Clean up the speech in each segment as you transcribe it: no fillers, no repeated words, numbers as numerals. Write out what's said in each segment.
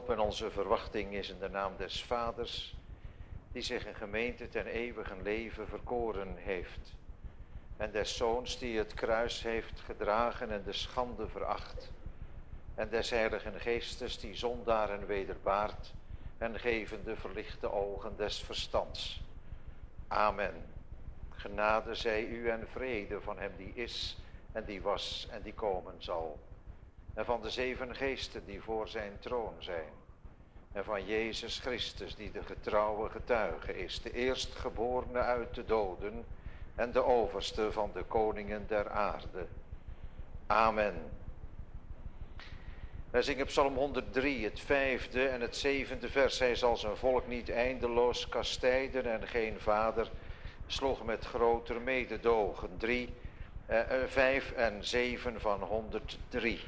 hoop en onze verwachting is in de naam des Vaders, die zich een gemeente ten eeuwigen leven verkoren heeft. En des Zoons die het kruis heeft gedragen en de schande veracht. En des Heiligen Geestes die zondaren wederbaart en geven de verlichte ogen des verstands. Amen. Genade zij u en vrede van hem die is en die was en die komen zal. En van de 7 geesten die voor zijn troon zijn. En van Jezus Christus die de getrouwe getuige is, de eerstgeborene uit de doden en de overste van de koningen der aarde. Amen. Wij zingen Psalm 103, het 5e en het 7e vers. Hij zal zijn volk niet eindeloos kastijden en geen vader sloeg met groter mededogen. 5 en 7 van 103.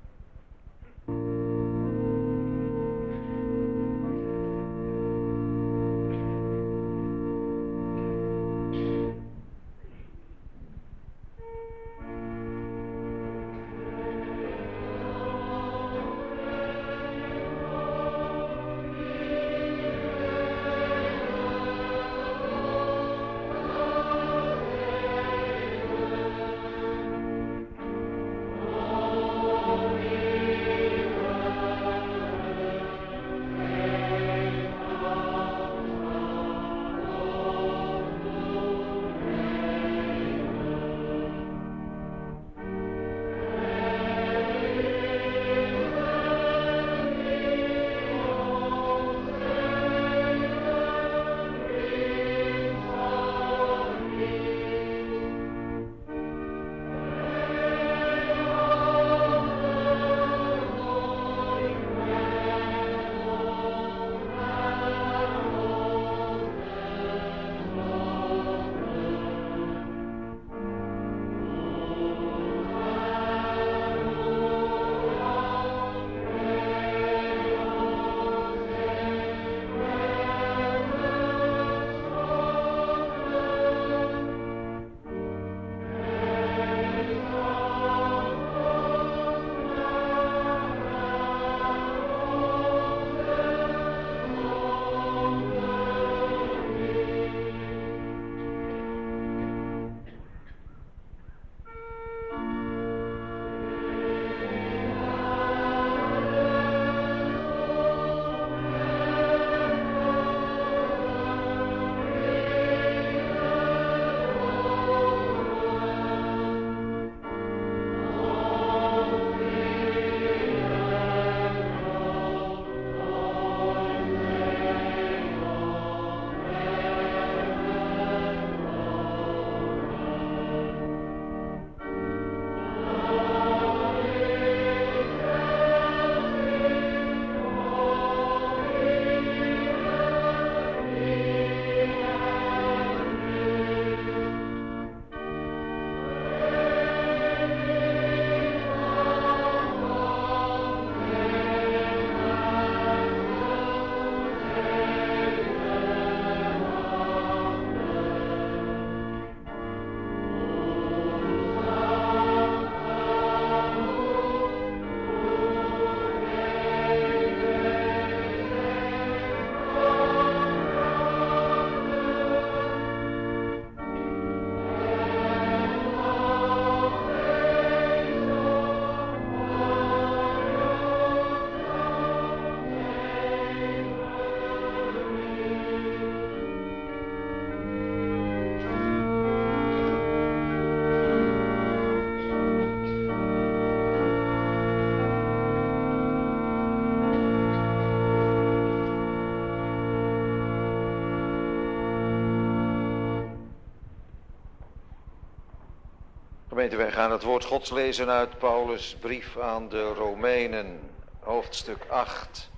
Gemeente, wij gaan het woord Gods lezen uit Paulus' brief aan de Romeinen, hoofdstuk 8,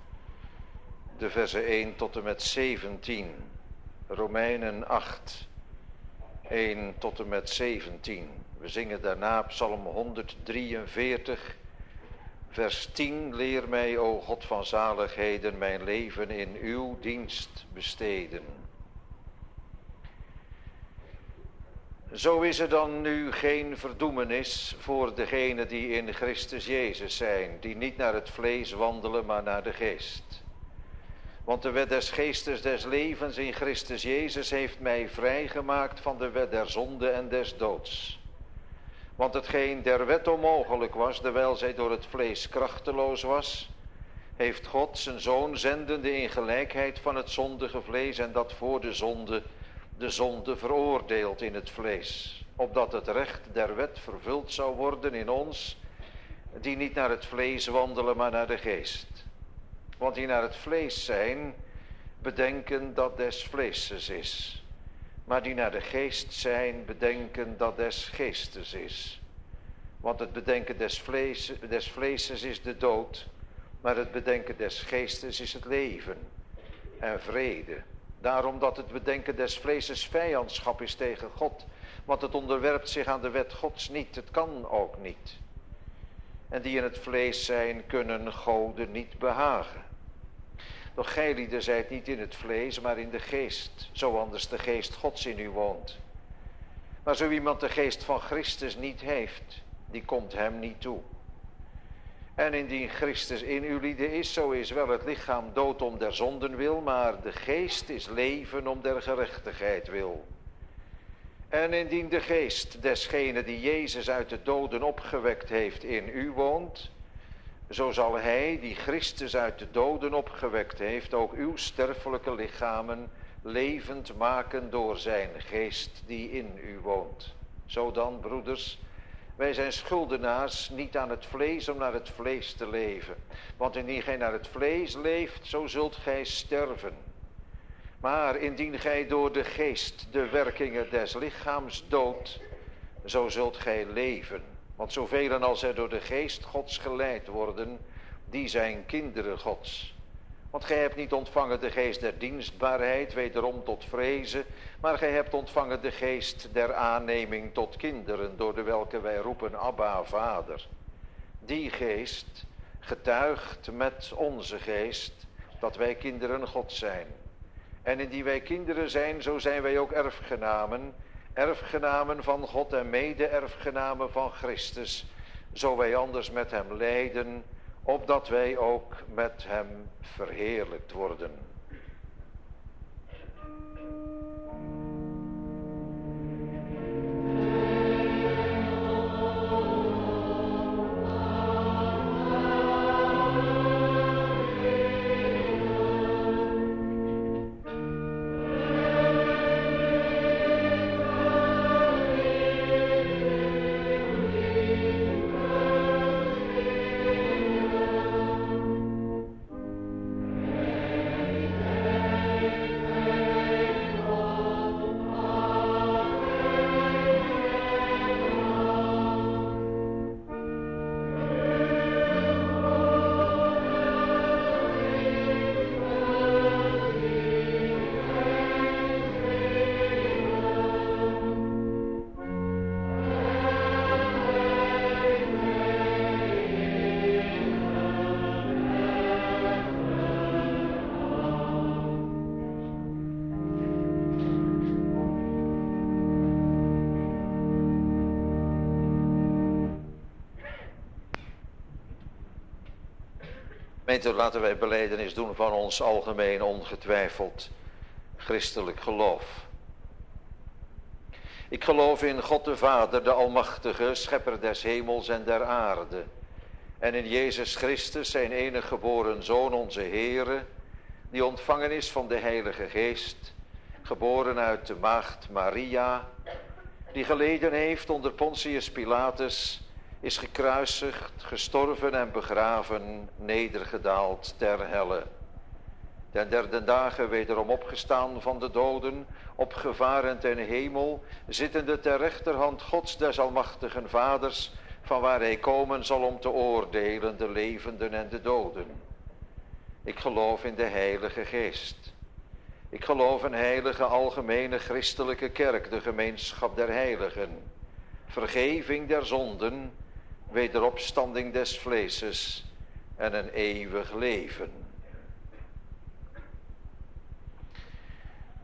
de versen 1 tot en met 17. Romeinen 8, 1 tot en met 17. We zingen daarna Psalm 143, vers 10. Leer mij, o God van zaligheden, mijn leven in uw dienst besteden. Zo is er dan nu geen verdoemenis voor degenen die in Christus Jezus zijn, die niet naar het vlees wandelen, maar naar de geest. Want de wet des geestes des levens in Christus Jezus heeft mij vrijgemaakt van de wet der zonde en des doods. Want hetgeen der wet onmogelijk was, terwijl zij door het vlees krachteloos was, heeft God zijn Zoon zendende in gelijkheid van het zondige vlees en dat voor de zonde veroordeeld in het vlees. Opdat het recht der wet vervuld zou worden in ons, die niet naar het vlees wandelen, maar naar de geest. Want die naar het vlees zijn, bedenken dat des vleeses is. Maar die naar de geest zijn, bedenken dat des geestes is. Want het bedenken des vleeses is de dood, maar het bedenken des geestes is het leven en vrede. Daarom dat het bedenken des vleeses vijandschap is tegen God, want het onderwerpt zich aan de wet Gods niet, het kan ook niet. En die in het vlees zijn, kunnen Goden niet behagen. Doch gij lieden zijt niet in het vlees, maar in de geest, zo anders de geest Gods in u woont. Maar zo iemand de geest van Christus niet heeft, die komt hem niet toe. En indien Christus in u lieden is, zo is wel het lichaam dood om der zonden wil, maar de geest is leven om der gerechtigheid wil. En indien de geest desgene die Jezus uit de doden opgewekt heeft in u woont, zo zal hij die Christus uit de doden opgewekt heeft ook uw sterfelijke lichamen levend maken door zijn geest die in u woont. Zo dan, broeders, wij zijn schuldenaars niet aan het vlees om naar het vlees te leven. Want indien gij naar het vlees leeft, zo zult gij sterven. Maar indien gij door de geest de werkingen des lichaams doodt, zo zult gij leven. Want zoveel als er door de geest Gods geleid worden, die zijn kinderen Gods. Want gij hebt niet ontvangen de geest der dienstbaarheid, wederom tot vrezen, maar gij hebt ontvangen de geest der aanneming tot kinderen, door de welke wij roepen Abba, Vader. Die geest getuigt met onze geest dat wij kinderen Gods zijn. En indien wij kinderen zijn, zo zijn wij ook erfgenamen, erfgenamen van God en mede-erfgenamen van Christus, zo wij anders met hem lijden, opdat wij ook met hem verheerlijkt worden. Laten wij belijdenis doen van ons algemeen ongetwijfeld christelijk geloof. Ik geloof in God de Vader, de Almachtige, schepper des hemels en der aarde. En in Jezus Christus, zijn enige geboren Zoon, onze Heere, die ontvangen is van de Heilige Geest, geboren uit de maagd Maria, die geleden heeft onder Pontius Pilatus, is gekruisigd, gestorven en begraven, nedergedaald ter helle. Ten derde dagen wederom opgestaan van de doden, opgevaren ten hemel, zittende ter rechterhand Gods des almachtigen Vaders, van waar hij komen zal om te oordelen de levenden en de doden. Ik geloof in de Heilige Geest. Ik geloof in heilige algemene christelijke kerk, de gemeenschap der heiligen, vergeving der zonden, wederopstanding des vleeses en een eeuwig leven.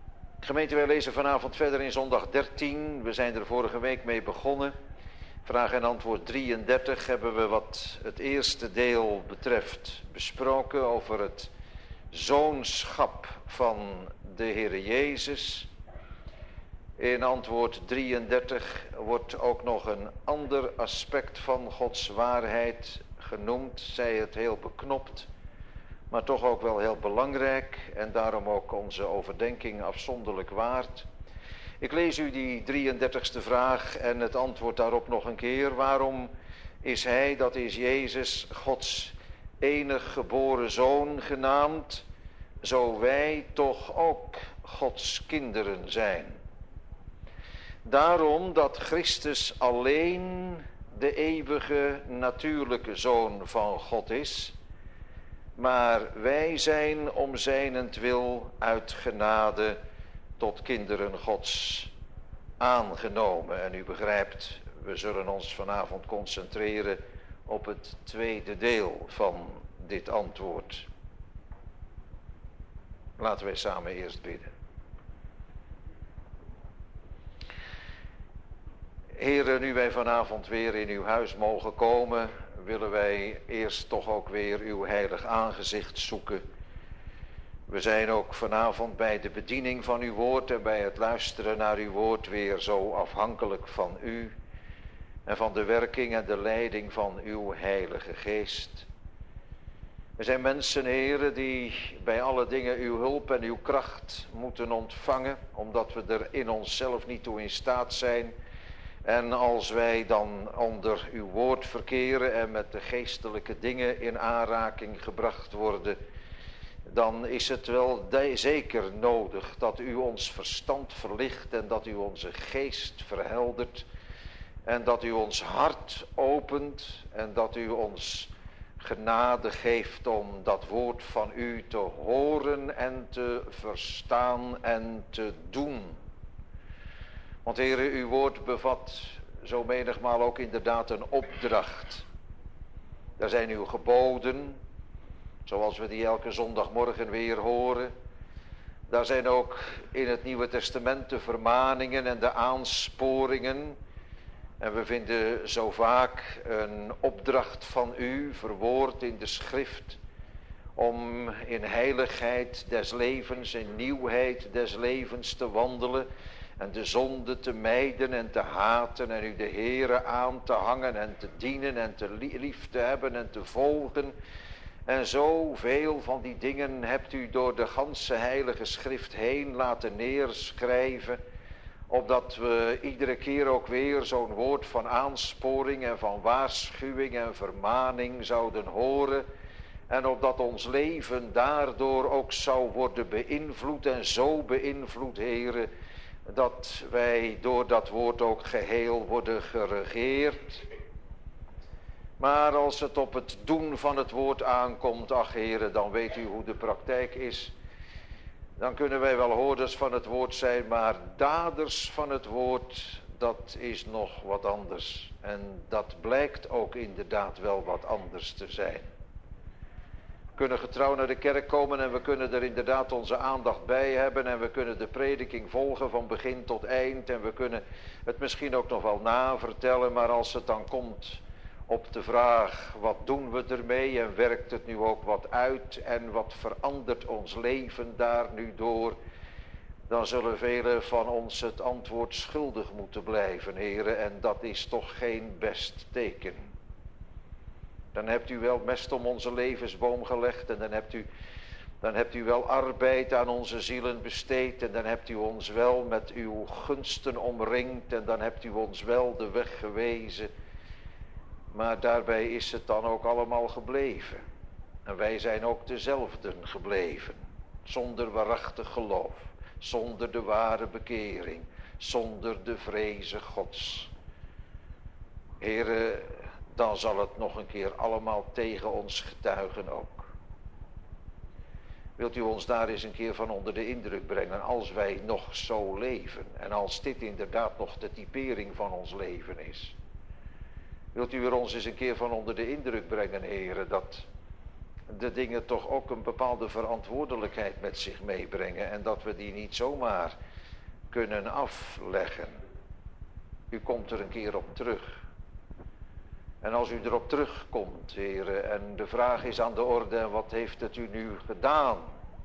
Gemeente, wij lezen vanavond verder in zondag 13. We zijn er vorige week mee begonnen. Vraag en antwoord 33 hebben we wat het eerste deel betreft besproken over het zoonschap van de Heere Jezus. In antwoord 33 wordt ook nog een ander aspect van Gods waarheid genoemd, zij het heel beknopt, maar toch ook wel heel belangrijk en daarom ook onze overdenking afzonderlijk waard. Ik lees u die 33ste vraag en het antwoord daarop nog een keer. Waarom is hij, dat is Jezus, Gods enig geboren zoon genaamd, zo wij toch ook Gods kinderen zijn? Daarom dat Christus alleen de eeuwige natuurlijke zoon van God is, maar wij zijn om zijnentwil uit genade tot kinderen Gods aangenomen. En u begrijpt, we zullen ons vanavond concentreren op het tweede deel van dit antwoord. Laten wij samen eerst bidden. Heere, nu wij vanavond weer in uw huis mogen komen, willen wij eerst toch ook weer uw heilig aangezicht zoeken. We zijn ook vanavond bij de bediening van uw woord en bij het luisteren naar uw woord weer zo afhankelijk van u en van de werking en de leiding van uw heilige geest. We zijn mensen, Heere, die bij alle dingen uw hulp en uw kracht moeten ontvangen, omdat we er in onszelf niet toe in staat zijn. En als wij dan onder uw woord verkeren en met de geestelijke dingen in aanraking gebracht worden, dan is het wel zeker nodig dat u ons verstand verlicht en dat u onze geest verheldert en dat u ons hart opent en dat u ons genade geeft om dat woord van u te horen en te verstaan en te doen. Want Heere, uw woord bevat zo menigmaal ook inderdaad een opdracht. Daar zijn uw geboden, zoals we die elke zondagmorgen weer horen. Daar zijn ook in het Nieuwe Testament de vermaningen en de aansporingen. En we vinden zo vaak een opdracht van u verwoord in de schrift, om in heiligheid des levens, in nieuwheid des levens te wandelen en de zonde te mijden en te haten en u de Heere aan te hangen en te dienen en te lief te hebben en te volgen. En zoveel van die dingen hebt u door de ganse heilige schrift heen laten neerschrijven, opdat we iedere keer ook weer zo'n woord van aansporing en van waarschuwing en vermaning zouden horen. En opdat ons leven daardoor ook zou worden beïnvloed en zo beïnvloed, Heere, dat wij door dat woord ook geheel worden geregeerd. Maar als het op het doen van het woord aankomt, ach Heere, dan weet u hoe de praktijk is. Dan kunnen wij wel hoorders van het woord zijn, maar daders van het woord, dat is nog wat anders. En dat blijkt ook inderdaad wel wat anders te zijn. We kunnen getrouw naar de kerk komen en we kunnen er inderdaad onze aandacht bij hebben en we kunnen de prediking volgen van begin tot eind en we kunnen het misschien ook nog wel navertellen, maar als het dan komt op de vraag, wat doen we ermee en werkt het nu ook wat uit en wat verandert ons leven daar nu door, dan zullen velen van ons het antwoord schuldig moeten blijven, Heere, en dat is toch geen best teken. Dan hebt u wel mest om onze levensboom gelegd en dan hebt u wel arbeid aan onze zielen besteed en dan hebt u ons wel met uw gunsten omringd en dan hebt u ons wel de weg gewezen. Maar daarbij is het dan ook allemaal gebleven. En wij zijn ook dezelfden gebleven. Zonder waarachtig geloof. Zonder de ware bekering. Zonder de vreze Gods. Heere, dan zal het nog een keer allemaal tegen ons getuigen ook. Wilt u ons daar eens een keer van onder de indruk brengen als wij nog zo leven. En als dit inderdaad nog de typering van ons leven is. Wilt u er ons eens een keer van onder de indruk brengen, Heere, dat de dingen toch ook een bepaalde verantwoordelijkheid met zich meebrengen. En dat we die niet zomaar kunnen afleggen. U komt er een keer op terug. En als u erop terugkomt, heren, en de vraag is aan de orde, en wat heeft het u nu gedaan?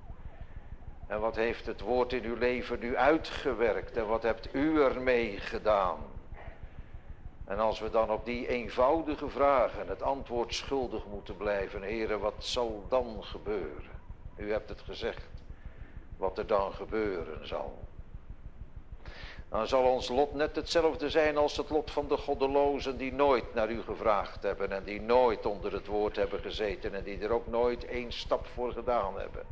En wat heeft het woord in uw leven nu uitgewerkt? En wat hebt u ermee gedaan? En als we dan op die eenvoudige vragen het antwoord schuldig moeten blijven, heren, wat zal dan gebeuren? U hebt het gezegd, wat er dan gebeuren zal. Dan zal ons lot net hetzelfde zijn als het lot van de goddelozen die nooit naar u gevraagd hebben en die nooit onder het woord hebben gezeten en die er ook nooit één stap voor gedaan hebben.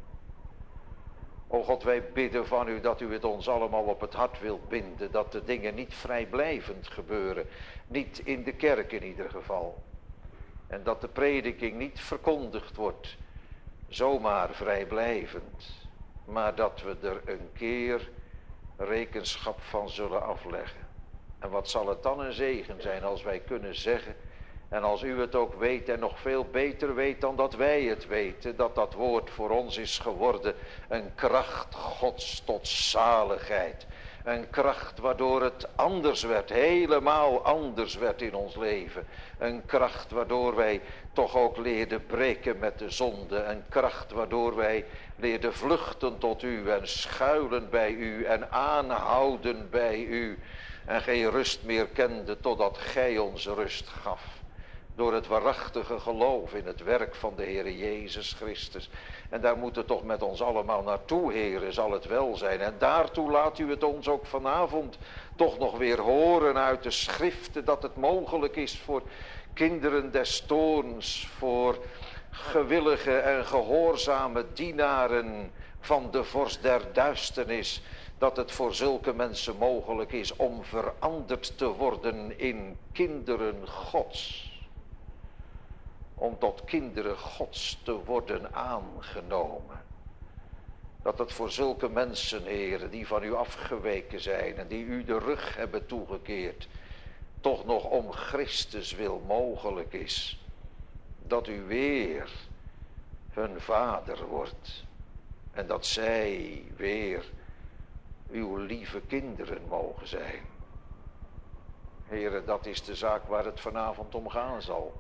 O God, wij bidden van u dat u het ons allemaal op het hart wilt binden, dat de dingen niet vrijblijvend gebeuren, niet in de kerk in ieder geval. En dat de prediking niet verkondigd wordt, zomaar vrijblijvend, maar dat we er een keer rekenschap van zullen afleggen. En wat zal het dan een zegen zijn als wij kunnen zeggen, en als u het ook weet en nog veel beter weet dan dat wij het weten, dat dat woord voor ons is geworden een kracht Gods tot zaligheid. Een kracht waardoor het anders werd, helemaal anders werd in ons leven. Een kracht waardoor wij toch ook leerden breken met de zonde. Een kracht waardoor wij leerden vluchten tot u en schuilen bij u en aanhouden bij u. En geen rust meer kenden totdat gij ons rust gaf. Door het waarachtige geloof in het werk van de Heere Jezus Christus. En daar moeten we toch met ons allemaal naartoe, Heere, zal het wel zijn. En daartoe laat u het ons ook vanavond toch nog weer horen uit de schriften, dat het mogelijk is voor kinderen des toorns, voor gewillige en gehoorzame dienaren van de vorst der duisternis, dat het voor zulke mensen mogelijk is om veranderd te worden in kinderen Gods. Om tot kinderen Gods te worden aangenomen. Dat het voor zulke mensen, heren, die van u afgeweken zijn en die u de rug hebben toegekeerd, toch nog om Christus wil mogelijk is. Dat u weer hun vader wordt. En dat zij weer uw lieve kinderen mogen zijn. Heren, dat is de zaak waar het vanavond om gaan zal.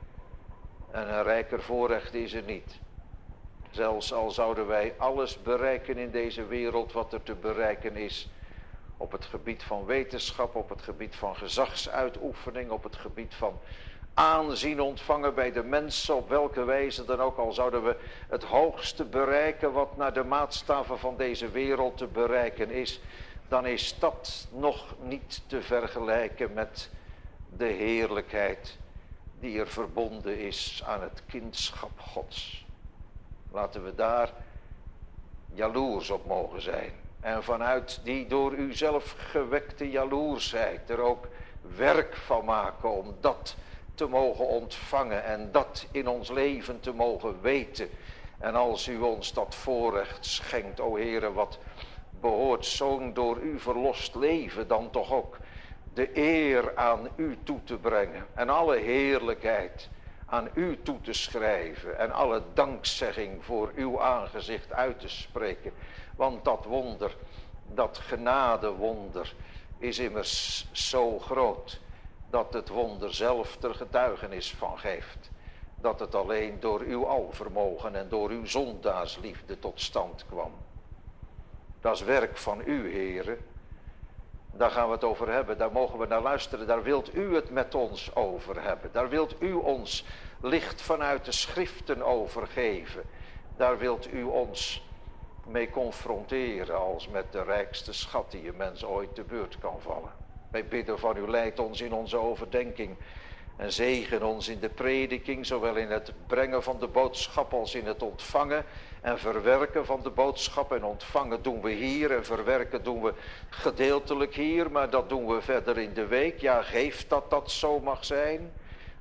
En een rijker voorrecht is er niet. Zelfs al zouden wij alles bereiken in deze wereld wat er te bereiken is. Op het gebied van wetenschap, op het gebied van gezagsuitoefening, op het gebied van aanzien ontvangen bij de mensen, op welke wijze dan ook. Al zouden we het hoogste bereiken wat naar de maatstaven van deze wereld te bereiken is. Dan is dat nog niet te vergelijken met de heerlijkheid die er verbonden is aan het kindschap Gods. Laten we daar jaloers op mogen zijn. En vanuit die door u zelf gewekte jaloersheid er ook werk van maken om dat te mogen ontvangen en dat in ons leven te mogen weten. En als u ons dat voorrecht schenkt, o Heere, wat behoort zo'n door u verlost leven dan toch ook de eer aan u toe te brengen en alle heerlijkheid aan u toe te schrijven en alle dankzegging voor uw aangezicht uit te spreken. Want dat wonder, dat genadewonder is immers zo groot dat het wonder zelf er getuigenis van geeft. Dat het alleen door uw alvermogen en door uw zondaarsliefde tot stand kwam. Dat is werk van u, Heere. Daar gaan we het over hebben, daar mogen we naar luisteren. Daar wilt u het met ons over hebben. Daar wilt u ons licht vanuit de schriften overgeven. Daar wilt u ons mee confronteren als met de rijkste schat die een mens ooit te beurt kan vallen. Wij bidden van u, leid ons in onze overdenking en zegen ons in de prediking, zowel in het brengen van de boodschap als in het ontvangen en verwerken van de boodschap. En ontvangen doen we hier en verwerken doen we gedeeltelijk hier, maar dat doen we verder in de week. Ja, geef dat dat zo mag zijn,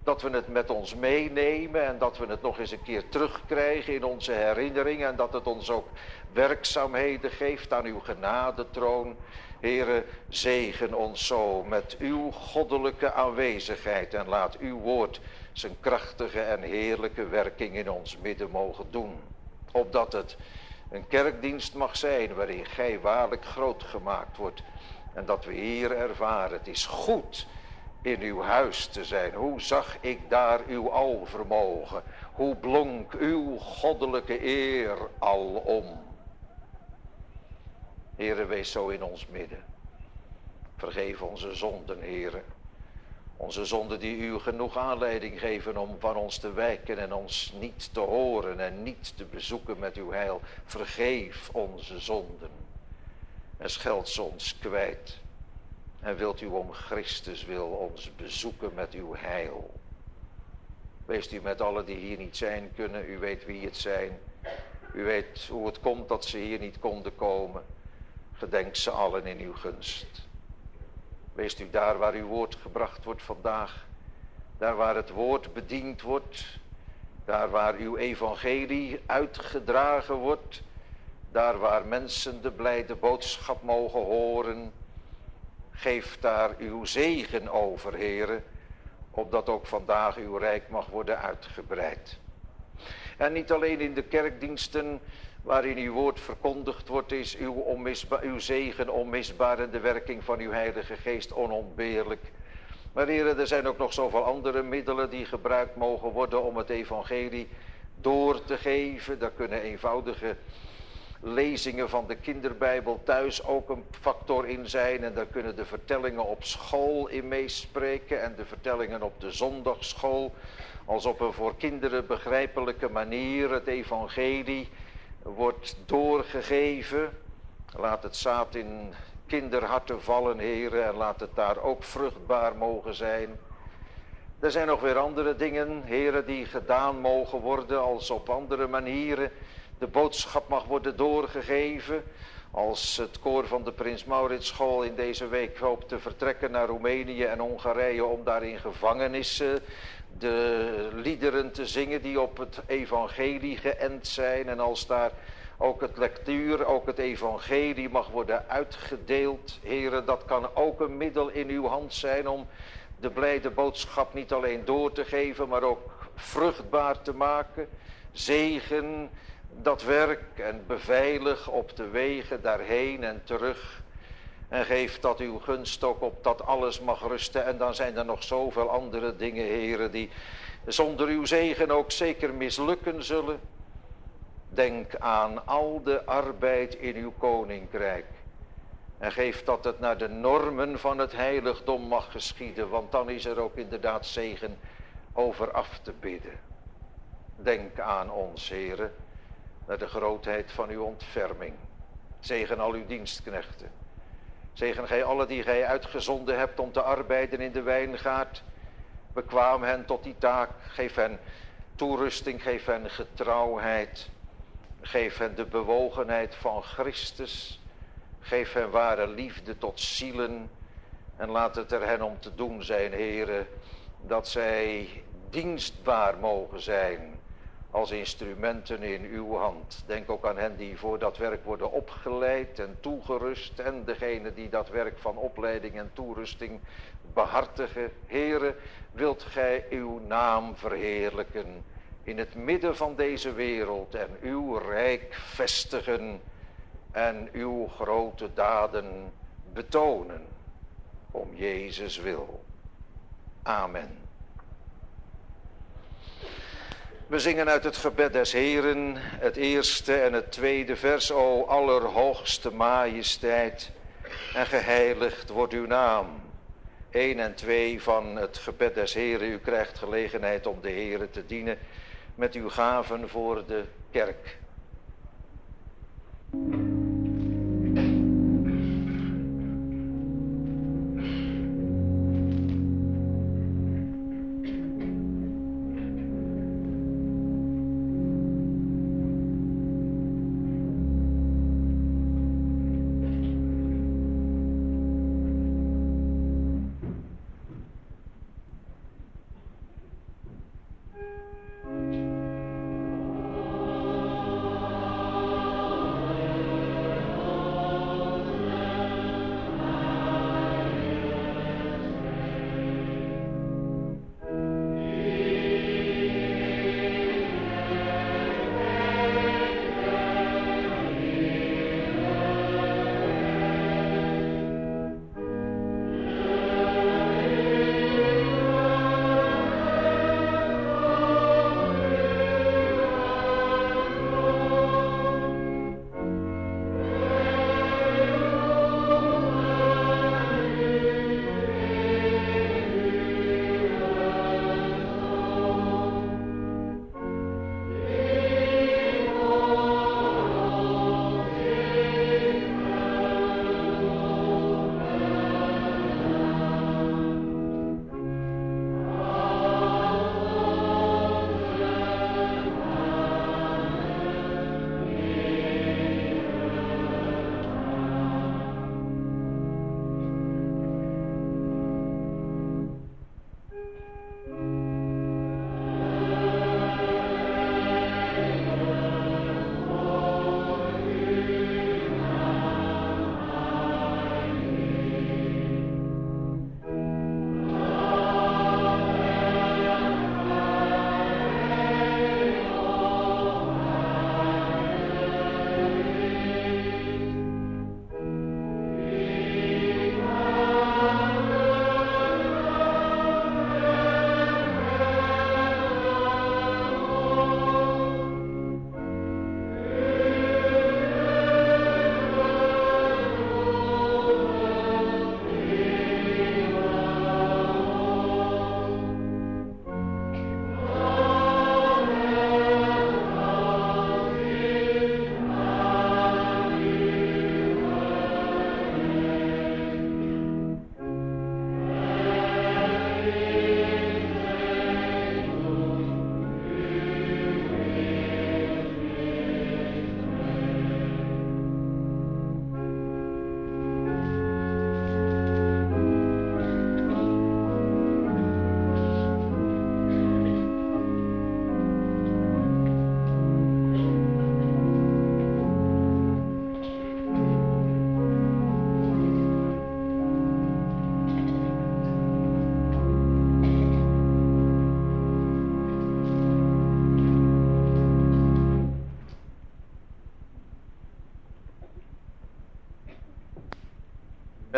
Dat we het met ons meenemen en dat we het nog eens een keer terugkrijgen in onze herinneringen. En dat het ons ook werkzaamheden geeft aan uw genadetroon. Heere, zegen ons zo met uw goddelijke aanwezigheid. En laat uw woord zijn krachtige en heerlijke werking in ons midden mogen doen. Opdat het een kerkdienst mag zijn waarin gij waarlijk groot gemaakt wordt. En dat we hier ervaren, het is goed in uw huis te zijn. Hoe zag ik daar uw alvermogen? Hoe blonk uw goddelijke eer alom? Heere, wees zo in ons midden. Vergeef onze zonden, Heere. Onze zonden die u genoeg aanleiding geven om van ons te wijken en ons niet te horen en niet te bezoeken met uw heil. Vergeef onze zonden en scheld ze ons kwijt. En wilt u om Christus wil ons bezoeken met uw heil. Wees u met allen die hier niet zijn kunnen. U weet wie het zijn. U weet hoe het komt dat ze hier niet konden komen. Gedenk ze allen in uw gunst. Wees u daar waar uw woord gebracht wordt vandaag. Daar waar het woord bediend wordt. Daar waar uw evangelie uitgedragen wordt. Daar waar mensen de blijde boodschap mogen horen. Geef daar uw zegen over, Heere, opdat ook vandaag uw rijk mag worden uitgebreid. En niet alleen in de kerkdiensten waarin uw woord verkondigd wordt, is uw zegen onmisbaar en de werking van uw Heilige Geest onontbeerlijk. Maar Heere, er zijn ook nog zoveel andere middelen die gebruikt mogen worden om het evangelie door te geven. Daar kunnen eenvoudige lezingen van de kinderbijbel thuis ook een factor in zijn. En daar kunnen de vertellingen op school in meespreken en de vertellingen op de zondagsschool. Als op een voor kinderen begrijpelijke manier het evangelie wordt doorgegeven. Laat het zaad in kinderharten vallen, Heere, en laat het daar ook vruchtbaar mogen zijn. Er zijn nog weer andere dingen, Heere, die gedaan mogen worden als op andere manieren de boodschap mag worden doorgegeven. Als het koor van de Prins Maurits School in deze week hoopt te vertrekken naar Roemenië en Hongarije om daar in gevangenissen de liederen te zingen die op het evangelie geënt zijn. En als daar ook het lectuur, ook het evangelie mag worden uitgedeeld. Heren, dat kan ook een middel in uw hand zijn om de blijde boodschap niet alleen door te geven, maar ook vruchtbaar te maken. Zegen dat werk en beveilig op de wegen daarheen en terug. En geef dat uw gunst ook op dat alles mag rusten. En dan zijn er nog zoveel andere dingen, heren, die zonder uw zegen ook zeker mislukken zullen. Denk aan al de arbeid in uw koninkrijk. En geef dat het naar de normen van het heiligdom mag geschieden. Want dan is er ook inderdaad zegen over af te bidden. Denk aan ons, heren, naar de grootheid van uw ontferming. Zegen al uw dienstknechten. Zegen gij allen die gij uitgezonden hebt om te arbeiden in de wijngaard. Bekwaam hen tot die taak. Geef hen toerusting, geef hen getrouwheid. Geef hen de bewogenheid van Christus. Geef hen ware liefde tot zielen. En laat het er hen om te doen zijn, heren, dat zij dienstbaar mogen zijn als instrumenten in uw hand. Denk ook aan hen die voor dat werk worden opgeleid en toegerust. En degene die dat werk van opleiding en toerusting behartigen. Heere, wilt gij uw naam verheerlijken in het midden van deze wereld en uw rijk vestigen en uw grote daden betonen. Om Jezus wil. Amen. We zingen uit het gebed des Heren, het eerste en het tweede vers. O allerhoogste majesteit, en geheiligd wordt uw naam. 1 en 2 van het gebed des Heren. U krijgt gelegenheid om de Heren te dienen met uw gaven voor de kerk.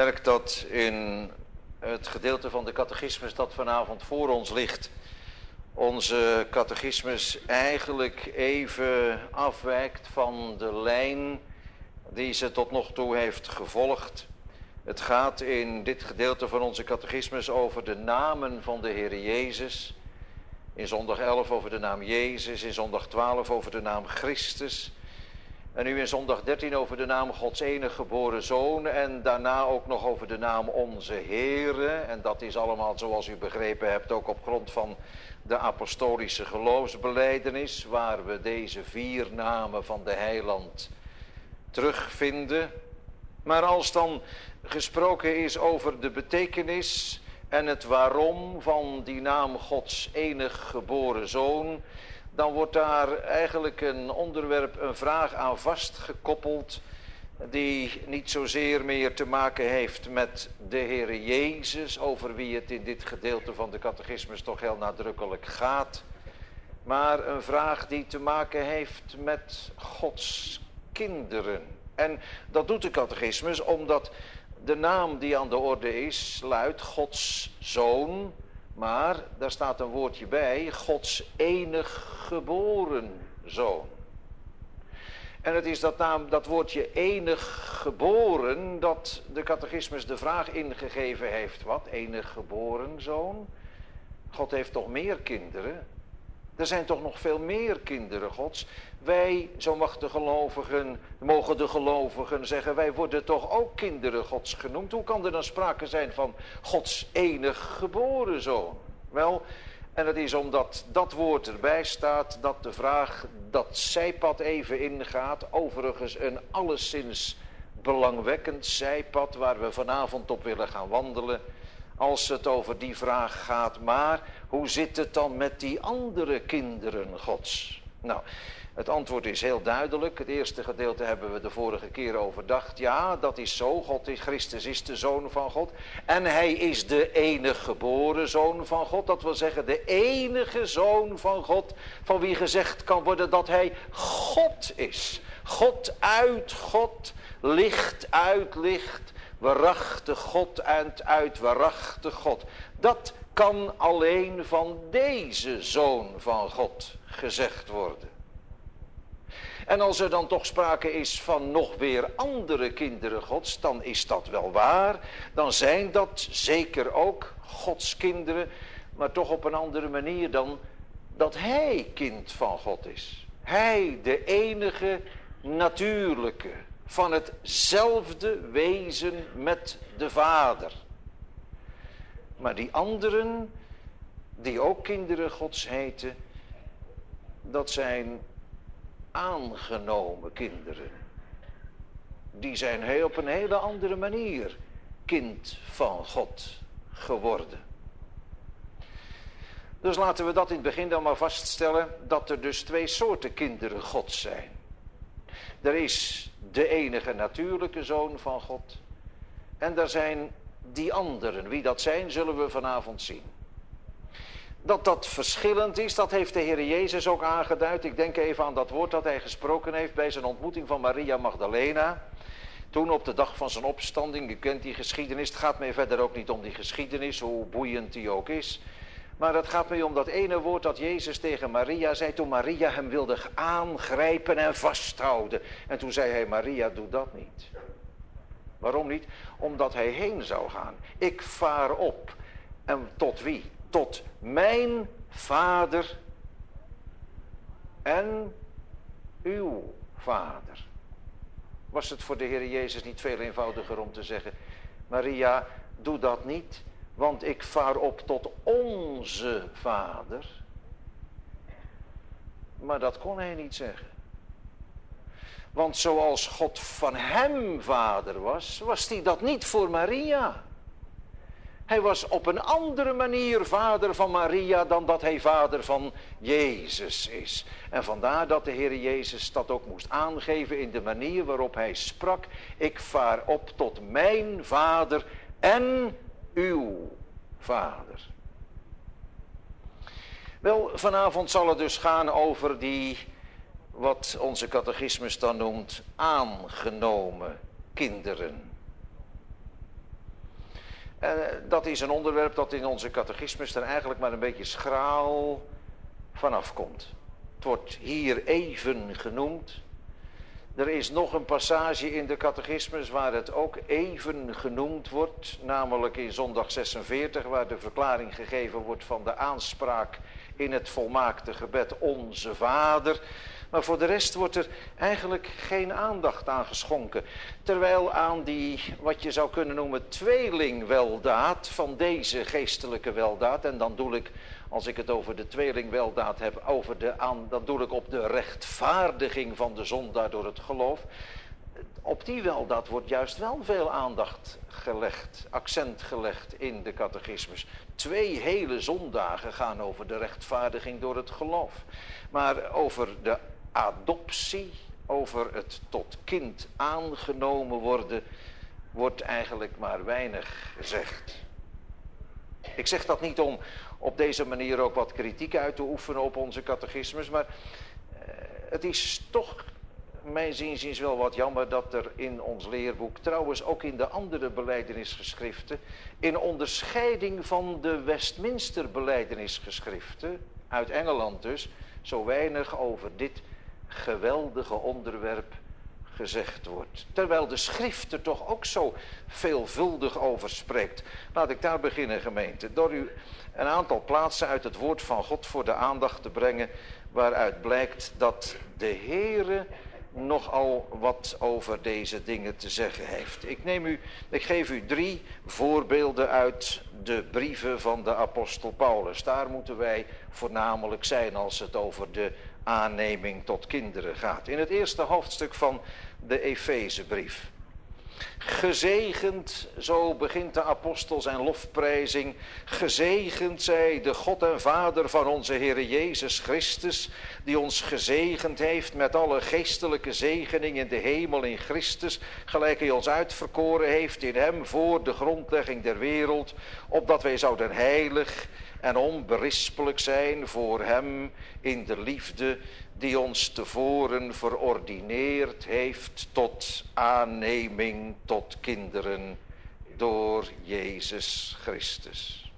merk dat in het gedeelte van de catechismus dat vanavond voor ons ligt, onze catechismus eigenlijk even afwijkt van de lijn die ze tot nog toe heeft gevolgd. Het gaat in dit gedeelte van onze catechismus over de namen van de Heer Jezus. In zondag 11 over de naam Jezus, in zondag 12 over de naam Christus. En nu in zondag 13 over de naam Gods enige geboren Zoon. En daarna ook nog over de naam Onze Heere. En dat is allemaal, zoals u begrepen hebt, ook op grond van de apostolische geloofsbelijdenis, waar we deze 4 namen van de Heiland terugvinden. Maar als dan gesproken is over de betekenis en het waarom van die naam Gods enig geboren Zoon, dan wordt daar eigenlijk een onderwerp, een vraag aan vastgekoppeld, die niet zozeer meer te maken heeft met de Heere Jezus, over wie het in dit gedeelte van de catechismus toch heel nadrukkelijk gaat, maar een vraag die te maken heeft met Gods kinderen. En dat doet de catechismus omdat de naam die aan de orde is, luidt Gods Zoon, maar daar staat een woordje bij, Gods enig geboren Zoon. En het is dat woordje enig geboren dat de catechismus de vraag ingegeven heeft. Wat? Enig geboren zoon? God heeft toch meer kinderen? Er zijn toch nog veel meer kinderen Gods? Wij, zo mogen de gelovigen zeggen, wij worden toch ook kinderen Gods genoemd? Hoe kan er dan sprake zijn van Gods enig geboren zoon? Wel, en het is omdat dat woord erbij staat, dat de vraag, dat zijpad even ingaat. Overigens een alleszins belangwekkend zijpad waar we vanavond op willen gaan wandelen. Als het over die vraag gaat, maar hoe zit het dan met die andere kinderen Gods? Nou, het antwoord is heel duidelijk. Het eerste gedeelte hebben we de vorige keer overdacht. Ja, dat is zo. Christus is de Zoon van God. En hij is de enige geboren Zoon van God. Dat wil zeggen de enige Zoon van God, van wie gezegd kan worden dat hij God is. God uit God, licht uit licht, waarachtig God en uit waarachtig God. Dat kan alleen van deze Zoon van God gezegd worden. En als er dan toch sprake is van nog weer andere kinderen Gods, dan is dat wel waar. Dan zijn dat zeker ook Gods kinderen, maar toch op een andere manier dan dat hij kind van God is. Hij, de enige natuurlijke, van hetzelfde wezen met de Vader. Maar die anderen, die ook kinderen Gods heten, dat zijn aangenomen kinderen. Die zijn op een hele andere manier kind van God geworden. Dus laten we dat in het begin dan maar vaststellen, dat er dus 2 soorten kinderen Gods zijn. Er is de enige natuurlijke Zoon van God. En er zijn die anderen. Wie dat zijn, zullen we vanavond zien. Dat dat verschillend is, dat heeft de Heer Jezus ook aangeduid. Ik denk even aan dat woord dat hij gesproken heeft bij zijn ontmoeting van Maria Magdalena. Toen op de dag van zijn opstanding, u kent die geschiedenis. Het gaat mij verder ook niet om die geschiedenis, hoe boeiend die ook is. Maar het gaat mij om dat ene woord dat Jezus tegen Maria zei toen Maria hem wilde aangrijpen en vasthouden. En toen zei hij, Maria, doe dat niet. Waarom niet? Omdat hij heen zou gaan. Ik vaar op. En tot wie? Tot mijn Vader en uw Vader. Was het voor de Heer Jezus niet veel eenvoudiger om te zeggen, Maria, doe dat niet, want ik vaar op tot onze Vader. Maar dat kon hij niet zeggen. Want zoals God van hem vader was hij dat niet voor Maria. Hij was op een andere manier vader van Maria dan dat hij vader van Jezus is. En vandaar dat de Heer Jezus dat ook moest aangeven in de manier waarop hij sprak. Ik vaar op tot mijn Vader en uw Vader. Wel, vanavond zal het dus gaan over die, wat onze catechismus dan noemt, aangenomen kinderen. Dat is een onderwerp dat in onze catechismus er eigenlijk maar een beetje schraal vanaf komt. Het wordt hier even genoemd. Er is nog een passage in de catechismus waar het ook even genoemd wordt, namelijk in zondag 46, waar de verklaring gegeven wordt van de aanspraak in het volmaakte gebed Onze Vader. Maar voor de rest wordt er eigenlijk geen aandacht aan geschonken. Terwijl aan die, wat je zou kunnen noemen, tweelingweldaad van deze geestelijke weldaad, en dan doe ik, als ik het over de tweelingweldaad heb, dan doe ik op de rechtvaardiging van de zondaar door het geloof. Op die weldaad wordt juist wel veel aandacht gelegd, accent gelegd in de catechismus. 2 hele zondagen gaan over de rechtvaardiging door het geloof. Maar over de adoptie, over het tot kind aangenomen worden, wordt eigenlijk maar weinig gezegd. Ik zeg dat niet om op deze manier ook wat kritiek uit te oefenen op onze catechismus, maar het is toch mijn inziens wel wat jammer dat er in ons leerboek, trouwens ook in de andere belijdenisgeschriften, in onderscheiding van de Westminster belijdenisgeschriften, uit Engeland dus, zo weinig over dit geweldige onderwerp gezegd wordt. Terwijl de schrift er toch ook zo veelvuldig over spreekt. Laat ik daar beginnen, gemeente, door u een aantal plaatsen uit het woord van God voor de aandacht te brengen, waaruit blijkt dat de Heere nogal wat over deze dingen te zeggen heeft. Ik geef u 3 voorbeelden uit de brieven van de apostel Paulus. Daar moeten wij voornamelijk zijn als het over de aanneming tot kinderen gaat. In het eerste hoofdstuk van de Efezebrief. Gezegend, zo begint de apostel zijn lofprijzing, gezegend zij de God en Vader van onze Heere Jezus Christus, die ons gezegend heeft met alle geestelijke zegening in de hemel in Christus, gelijk hij ons uitverkoren heeft in hem voor de grondlegging der wereld, opdat wij zouden heilig en onberispelijk zijn voor hem in de liefde, die ons tevoren verordineerd heeft tot aanneming tot kinderen door Jezus Christus.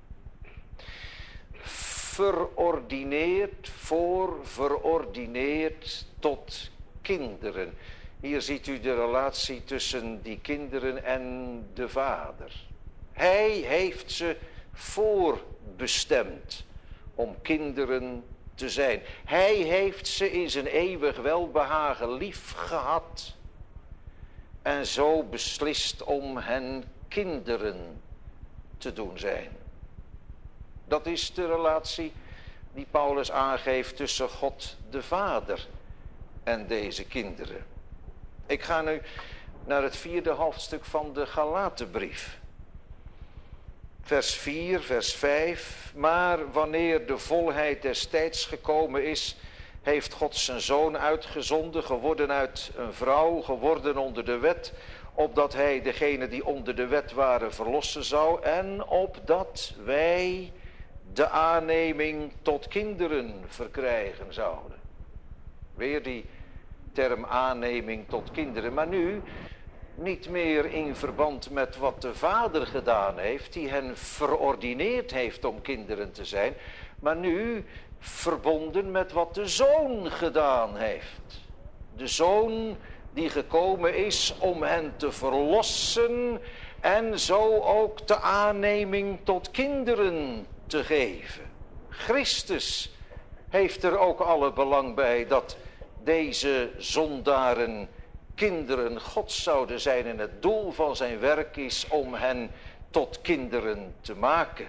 Verordineerd tot kinderen. Hier ziet u de relatie tussen die kinderen en de Vader. Hij heeft ze voorbestemd om kinderen te zijn. Hij heeft ze in zijn eeuwig welbehagen lief gehad en zo beslist om hen kinderen te doen zijn. Dat is de relatie die Paulus aangeeft tussen God de Vader en deze kinderen. Ik ga nu naar het 4e hoofdstuk van de Galatenbrief. Vers 4, vers 5. Maar wanneer de volheid des tijds gekomen is, heeft God zijn zoon uitgezonden, geworden uit een vrouw, geworden onder de wet, opdat hij degenen die onder de wet waren verlossen zou, en opdat wij de aanneming tot kinderen verkrijgen zouden. Weer die term aanneming tot kinderen, maar nu niet meer in verband met wat de Vader gedaan heeft, die hen verordineerd heeft om kinderen te zijn, maar nu verbonden met wat de Zoon gedaan heeft. De Zoon die gekomen is om hen te verlossen en zo ook de aanneming tot kinderen te geven. Christus heeft er ook alle belang bij dat deze zondaren kinderen Gods zouden zijn, en het doel van zijn werk is om hen tot kinderen te maken.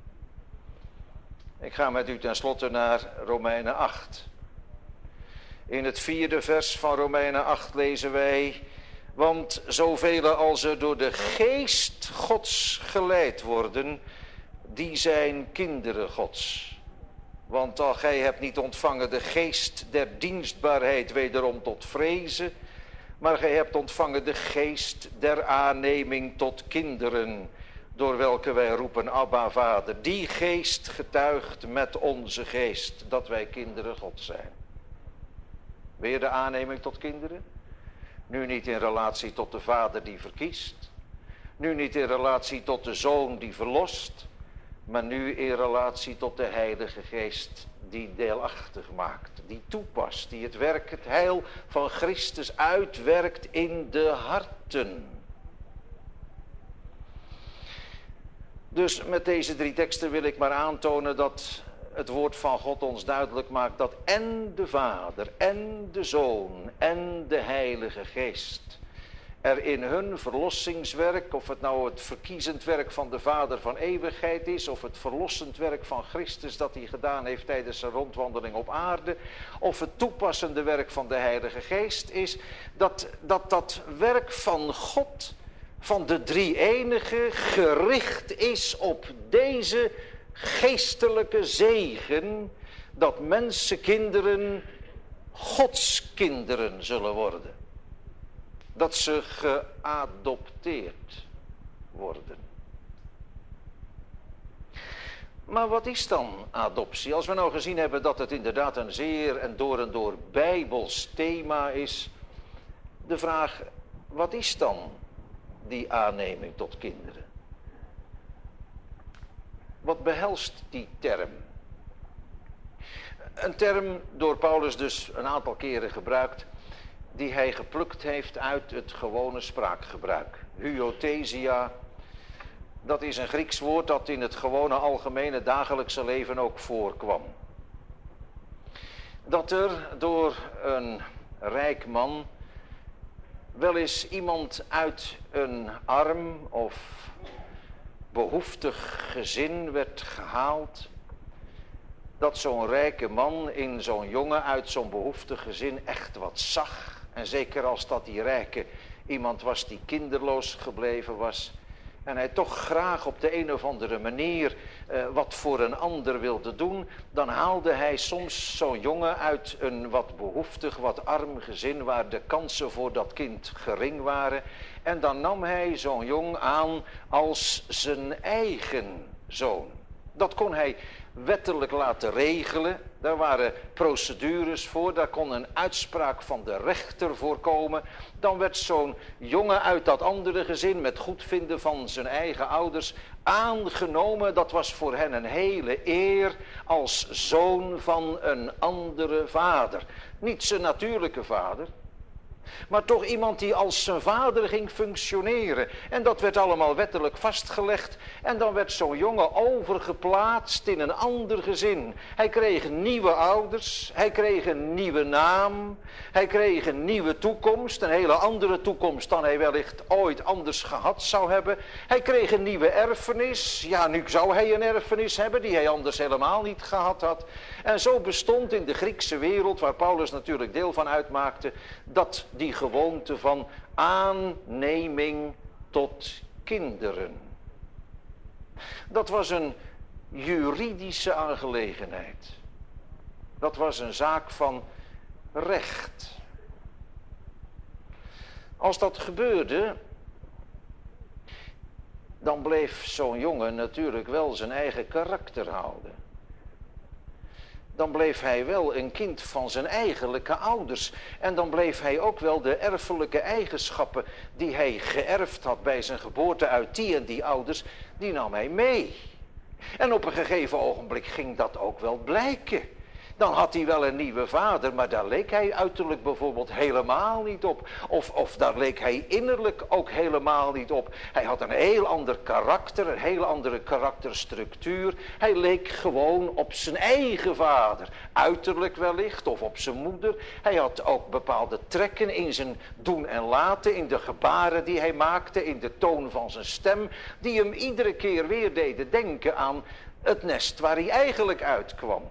Ik ga met u tenslotte naar Romeinen 8. In het 4e vers van Romeinen 8 lezen wij: want zoveel als er door de geest Gods geleid worden, die zijn kinderen Gods. Want al gij hebt niet ontvangen de geest der dienstbaarheid wederom tot vrezen, maar gij hebt ontvangen de geest der aanneming tot kinderen, door welke wij roepen Abba, Vader. Die geest getuigt met onze geest dat wij kinderen God zijn. Weer de aanneming tot kinderen. Nu niet in relatie tot de Vader die verkiest. Nu niet in relatie tot de Zoon die verlost, maar nu in relatie tot de Heilige Geest die deelachtig maakt, die toepast, die het werk, het heil van Christus uitwerkt in de harten. Dus met deze 3 teksten wil ik maar aantonen dat het woord van God ons duidelijk maakt dat en de Vader en de Zoon en de Heilige Geest er in hun verlossingswerk, of het nou het verkiezend werk van de Vader van eeuwigheid is, of het verlossend werk van Christus dat hij gedaan heeft tijdens zijn rondwandeling op aarde, of het toepassende werk van de Heilige Geest is, dat werk van God, van de drie-enige, gericht is op deze geestelijke zegen, dat mensenkinderen Godskinderen zullen worden. Dat ze geadopteerd worden. Maar wat is dan adoptie? Als we nou gezien hebben dat het inderdaad een zeer en door bijbels thema is. De vraag, wat is dan die aanneming tot kinderen? Wat behelst die term? Een term door Paulus dus een aantal keren gebruikt, die hij geplukt heeft uit het gewone spraakgebruik. Huiothesia, dat is een Grieks woord dat in het gewone algemene dagelijkse leven ook voorkwam. Dat er door een rijk man wel eens iemand uit een arm of behoeftig gezin werd gehaald, dat zo'n rijke man in zo'n jongen uit zo'n behoeftig gezin echt wat zag. En zeker als dat die rijke iemand was die kinderloos gebleven was. En hij toch graag op de een of andere manier wat voor een ander wilde doen. Dan haalde hij soms zo'n jongen uit een wat behoeftig, wat arm gezin waar de kansen voor dat kind gering waren. En dan nam hij zo'n jong aan als zijn eigen zoon. Dat kon hij wettelijk laten regelen. Daar waren procedures voor, daar kon een uitspraak van de rechter voorkomen. Dan werd zo'n jongen uit dat andere gezin met goedvinden van zijn eigen ouders aangenomen. Dat was voor hen een hele eer als zoon van een andere vader. Niet zijn natuurlijke vader, maar toch iemand die als zijn vader ging functioneren. En dat werd allemaal wettelijk vastgelegd. En dan werd zo'n jongen overgeplaatst in een ander gezin. Hij kreeg nieuwe ouders. Hij kreeg een nieuwe naam. Hij kreeg een nieuwe toekomst. Een hele andere toekomst dan hij wellicht ooit anders gehad zou hebben. Hij kreeg een nieuwe erfenis. Ja, nu zou hij een erfenis hebben die hij anders helemaal niet gehad had. En zo bestond in de Griekse wereld, waar Paulus natuurlijk deel van uitmaakte, dat die gewoonte van aanneming tot kinderen. Dat was een juridische aangelegenheid. Dat was een zaak van recht. Als dat gebeurde, dan bleef zo'n jongen natuurlijk wel zijn eigen karakter houden. Dan bleef hij wel een kind van zijn eigenlijke ouders. En dan bleef hij ook wel de erfelijke eigenschappen die hij geërfd had bij zijn geboorte uit die en die ouders, die nam hij mee. En op een gegeven ogenblik ging dat ook wel blijken. Dan had hij wel een nieuwe vader, maar daar leek hij uiterlijk bijvoorbeeld helemaal niet op. Of daar leek hij innerlijk ook helemaal niet op. Hij had een heel ander karakter, een heel andere karakterstructuur. Hij leek gewoon op zijn eigen vader. Uiterlijk wellicht, of op zijn moeder. Hij had ook bepaalde trekken in zijn doen en laten, in de gebaren die hij maakte, in de toon van zijn stem, die hem iedere keer weer deden denken aan het nest waar hij eigenlijk uitkwam.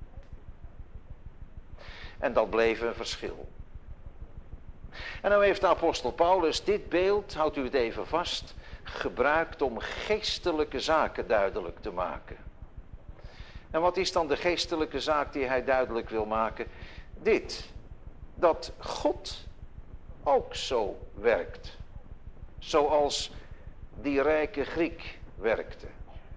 En dat bleef een verschil. En dan heeft de apostel Paulus dit beeld, houdt u het even vast, gebruikt om geestelijke zaken duidelijk te maken. En wat is dan de geestelijke zaak die hij duidelijk wil maken? Dit, dat God ook zo werkt. Zoals die rijke Griek werkte.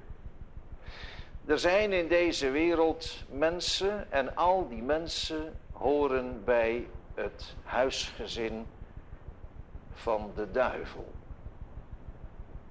Er zijn in deze wereld mensen en al die mensen horen bij het huisgezin van de duivel.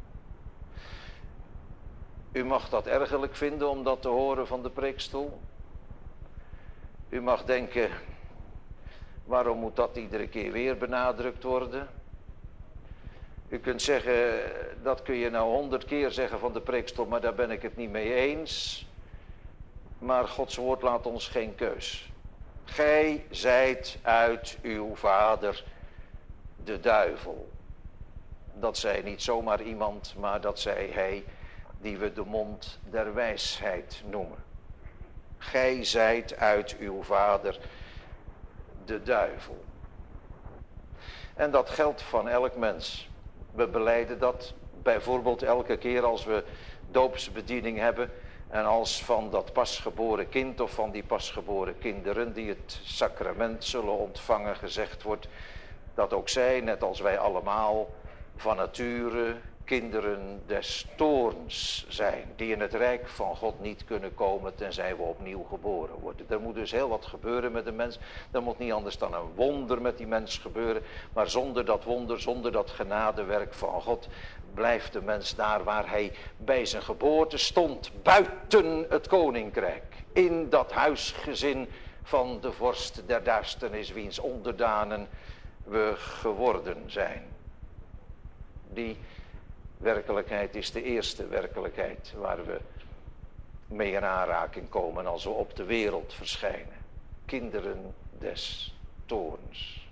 U mag dat ergerlijk vinden om dat te horen van de preekstoel. U mag denken, waarom moet dat iedere keer weer benadrukt worden? U kunt zeggen, dat kun je nou 100 keer zeggen van de preekstoel, maar daar ben ik het niet mee eens. Maar Gods woord laat ons geen keus. Gij zijt uit uw vader de duivel. Dat zei niet zomaar iemand, maar dat zei hij die we de mond der wijsheid noemen. Gij zijt uit uw vader de duivel. En dat geldt van elk mens. We belijden dat bijvoorbeeld elke keer als we doopsbediening hebben en als van dat pasgeboren kind of van die pasgeboren kinderen die het sacrament zullen ontvangen gezegd wordt, dat ook zij, net als wij allemaal, van nature kinderen des toorns zijn, die in het rijk van God niet kunnen komen tenzij we opnieuw geboren worden. Er moet dus heel wat gebeuren met de mens. Er moet niet anders dan een wonder met die mens gebeuren, maar zonder dat wonder, zonder dat genadewerk van God, blijft de mens daar waar hij bij zijn geboorte stond, buiten het koninkrijk, in dat huisgezin van de vorst der duisternis, wiens onderdanen we geworden zijn. Die werkelijkheid is de eerste werkelijkheid waar we mee in aanraking komen als we op de wereld verschijnen. Kinderen des toorns.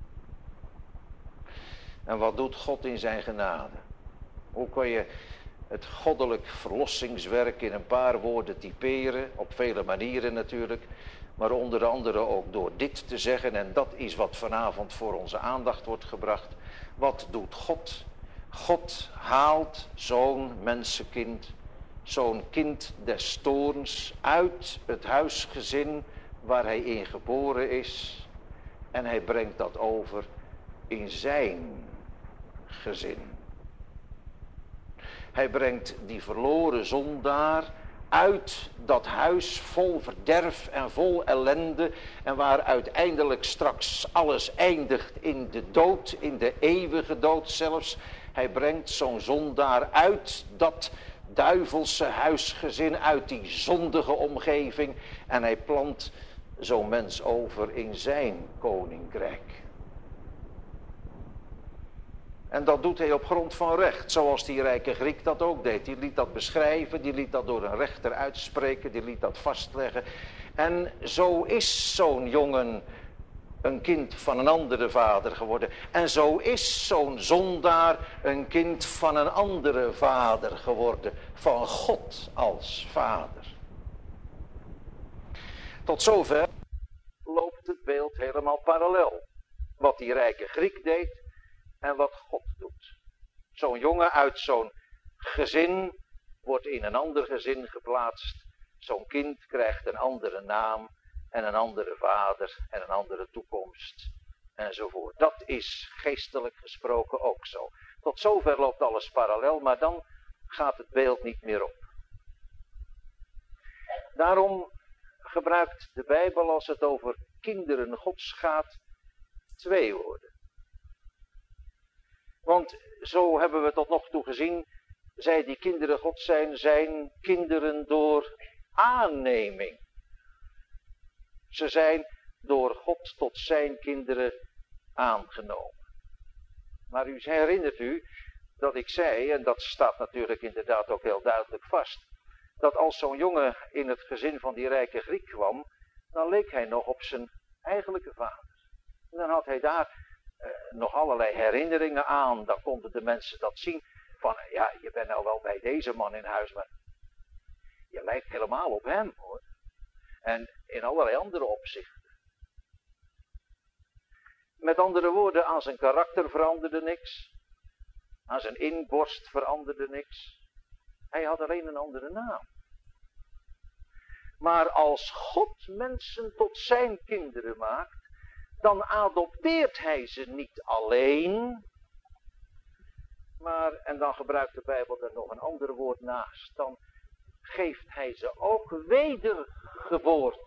En wat doet God in zijn genade? Hoe kan je het goddelijk verlossingswerk in een paar woorden typeren? Op vele manieren natuurlijk. Maar onder andere ook door dit te zeggen, en dat is wat vanavond voor onze aandacht wordt gebracht. Wat doet God? God haalt zo'n mensenkind, zo'n kind des toorns uit het huisgezin waar hij in geboren is. En hij brengt dat over in zijn gezin. Hij brengt die verloren zondaar uit dat huis vol verderf en vol ellende en waar uiteindelijk straks alles eindigt in de dood, in de eeuwige dood zelfs. Hij brengt zo'n zondaar uit dat duivelse huisgezin, uit die zondige omgeving en hij plant zo'n mens over in zijn koninkrijk. En dat doet hij op grond van recht, zoals die rijke Griek dat ook deed. Die liet dat beschrijven, die liet dat door een rechter uitspreken, die liet dat vastleggen. En zo is zo'n jongen een kind van een andere vader geworden. En zo is zo'n zondaar een kind van een andere vader geworden. Van God als vader. Tot zover loopt het beeld helemaal parallel. Wat die rijke Griek deed en wat God doet. Zo'n jongen uit zo'n gezin wordt in een ander gezin geplaatst. Zo'n kind krijgt een andere naam en een andere vader en een andere toekomst enzovoort. Dat is geestelijk gesproken ook zo. Tot zover loopt alles parallel, maar dan gaat het beeld niet meer op. Daarom gebruikt de Bijbel als het over kinderen Gods gaat 2 woorden. Want zo hebben we tot nog toe gezien, zij die kinderen Gods zijn, zijn kinderen door aanneming. Ze zijn door God tot zijn kinderen aangenomen. Maar u herinnert u dat ik zei, en dat staat natuurlijk inderdaad ook heel duidelijk vast, dat als zo'n jongen in het gezin van die rijke Griek kwam, dan leek hij nog op zijn eigenlijke vader. En dan had hij daar nog allerlei herinneringen aan, dan konden de mensen dat zien, van ja, je bent nou wel bij deze man in huis, maar je lijkt helemaal op hem hoor. En in allerlei andere opzichten. Met andere woorden, aan zijn karakter veranderde niks. Aan zijn inborst veranderde niks. Hij had alleen een andere naam. Maar als God mensen tot zijn kinderen maakt, dan adopteert hij ze niet alleen. Maar, en dan gebruikt de Bijbel er nog een ander woord naast, dan geeft hij ze ook wedergeboorte.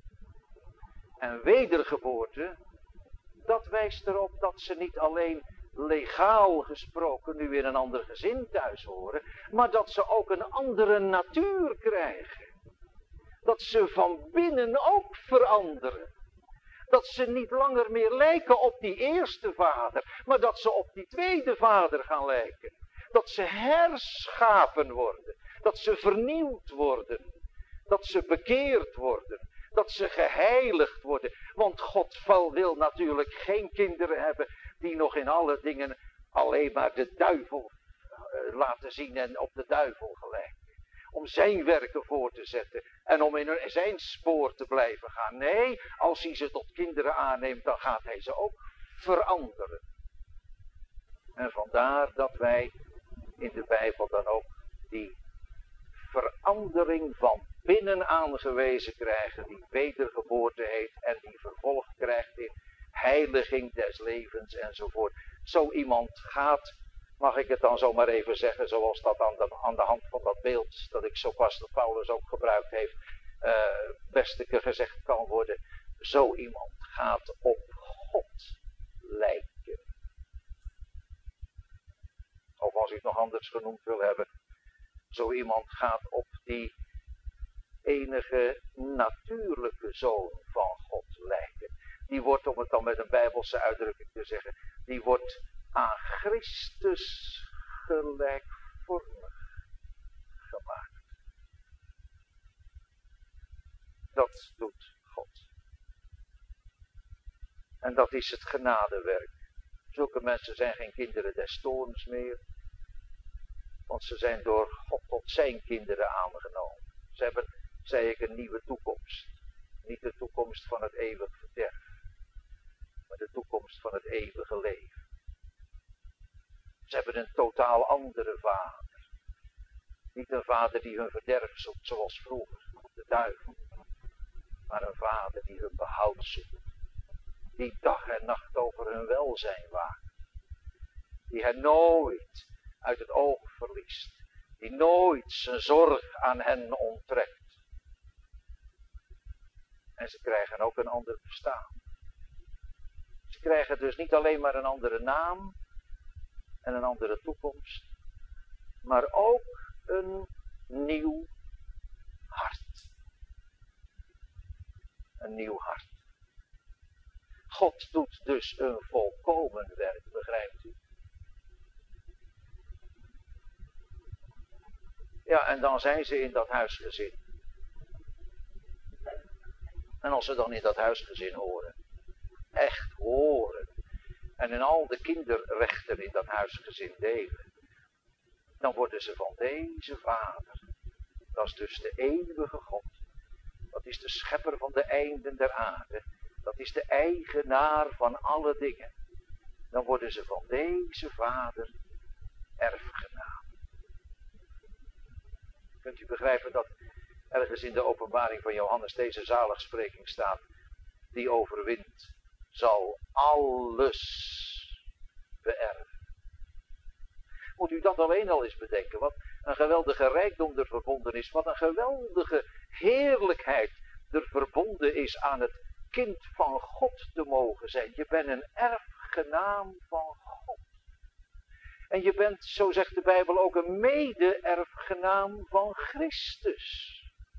En wedergeboorte, dat wijst erop dat ze niet alleen legaal gesproken nu in een ander gezin thuis horen, maar dat ze ook een andere natuur krijgen. Dat ze van binnen ook veranderen. Dat ze niet langer meer lijken op die eerste vader, maar dat ze op die tweede vader gaan lijken. Dat ze herschapen worden, dat ze vernieuwd worden, dat ze bekeerd worden, dat ze geheiligd worden. Want God wil natuurlijk geen kinderen hebben die nog in alle dingen alleen maar de duivel laten zien en op de duivel gelijken. Om zijn werken voor te zetten en om in zijn spoor te blijven gaan. Nee, als hij ze tot kinderen aanneemt, dan gaat hij ze ook veranderen. En vandaar dat wij in de Bijbel dan ook die verandering van binnen aangewezen krijgen, die wedergeboorte heet en die vervolg krijgt in heiliging des levens enzovoort. Zo iemand gaat, mag ik het dan zomaar even zeggen, zoals dat aan de hand van dat beeld dat ik zo pas dat Paulus ook gebruikt heeft, beste gezegd kan worden. Zo iemand gaat op God lijken. Of als u het nog anders genoemd wil hebben, zo iemand gaat op die enige natuurlijke zoon van God lijken. Die wordt, om het dan met een Bijbelse uitdrukking te zeggen, die wordt aan Christus gelijkvormig gemaakt. Dat doet God. En dat is het genadewerk. Zulke mensen zijn geen kinderen des toorns meer. Want ze zijn door God tot zijn kinderen aangenomen. Ze hebben, zei ik, een nieuwe toekomst. Niet de toekomst van het eeuwig verderf. Maar de toekomst van het eeuwige leven. Ze hebben een totaal andere vader. Niet een vader die hun verderf zoekt zoals vroeger, de duivel. Maar een vader die hun behoud zoekt. Die dag en nacht over hun welzijn waakt. Die hen nooit uit het oog verliest. Die nooit zijn zorg aan hen onttrekt. En ze krijgen ook een ander bestaan. Ze krijgen dus niet alleen maar een andere naam en een andere toekomst, maar ook een nieuw hart. Een nieuw hart. God doet dus een volkomen werk, begrijpt u? Ja, en dan zijn ze in dat huisgezin. En als ze dan in dat huisgezin horen, echt horen, en in al de kinderrechten in dat huisgezin delen, dan worden ze van deze vader, dat is dus de eeuwige God, dat is de schepper van de einden der aarde, dat is de eigenaar van alle dingen, dan worden ze van deze vader erfgenaam. Kunt u begrijpen dat ergens in de openbaring van Johannes deze zaligspreking staat, die overwint, zal alles beërven. Moet u dat alleen al eens bedenken, wat een geweldige rijkdom er verbonden is, wat een geweldige heerlijkheid er verbonden is aan het kind van God te mogen zijn. Je bent een erfgenaam van God. En je bent, zo zegt de Bijbel, ook een mede-erfgenaam van Christus.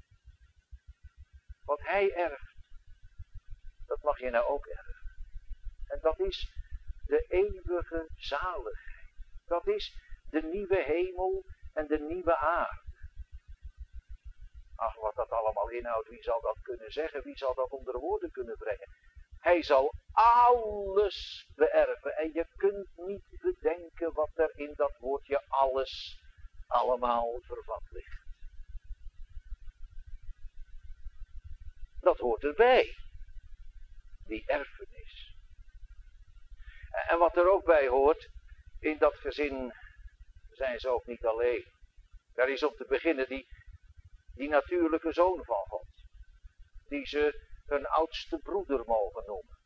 Wat hij erft, dat mag je nou ook erven. En dat is de eeuwige zaligheid. Dat is de nieuwe hemel en de nieuwe aarde. Ach, wat dat allemaal inhoudt, wie zal dat kunnen zeggen? Wie zal dat onder woorden kunnen brengen? Hij zal alles beërven. En je kunt niet bedenken wat er in dat woordje alles allemaal vervat ligt. Dat hoort erbij. Die erfenis. En wat er ook bij hoort, in dat gezin zijn ze ook niet alleen. Daar is om te beginnen die natuurlijke zoon van God. Die ze hun oudste broeder mogen noemen.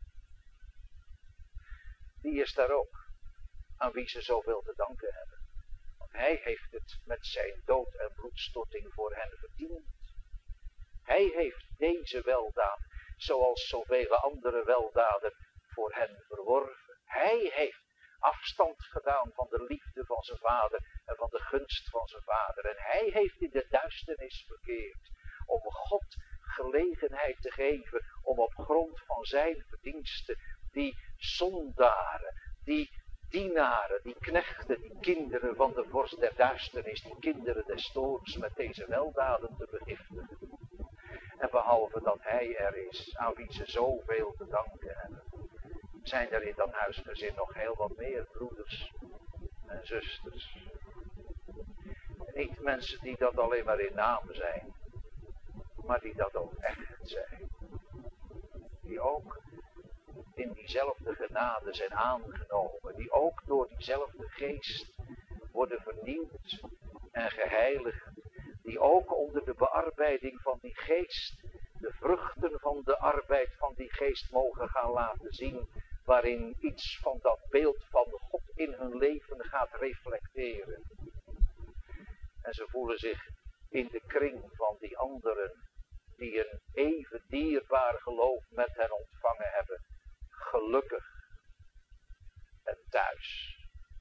Die is daar ook. Aan wie ze zoveel te danken hebben. Want hij heeft het met zijn dood en bloedstorting voor hen verdiend. Hij heeft deze weldaad, zoals zoveel andere weldaden, voor hen verworven. Hij heeft afstand gedaan van de liefde van zijn vader en van de gunst van zijn vader. En hij heeft in de duisternis verkeerd om God gelegenheid te geven om op grond van zijn verdiensten die zondaren, die dienaren, die knechten, die kinderen van de vorst der duisternis, die kinderen des toorns met deze weldaden te begiftigen. En behalve dat hij er is, aan wie ze zoveel te danken hebben, zijn er in dat huisgezin nog heel wat meer broeders en zusters. En niet mensen die dat alleen maar in naam zijn, maar die dat ook echt zijn. Die ook in diezelfde genade zijn aangenomen, die ook door diezelfde geest worden vernieuwd en geheiligd, die ook onder de bearbeiding van die geest de vruchten van de arbeid van die geest mogen gaan laten zien, waarin iets van dat beeld van God in hun leven gaat reflecteren. En ze voelen zich in de kring van die anderen, die een even dierbaar geloof met hen ontvangen hebben, gelukkig en thuis.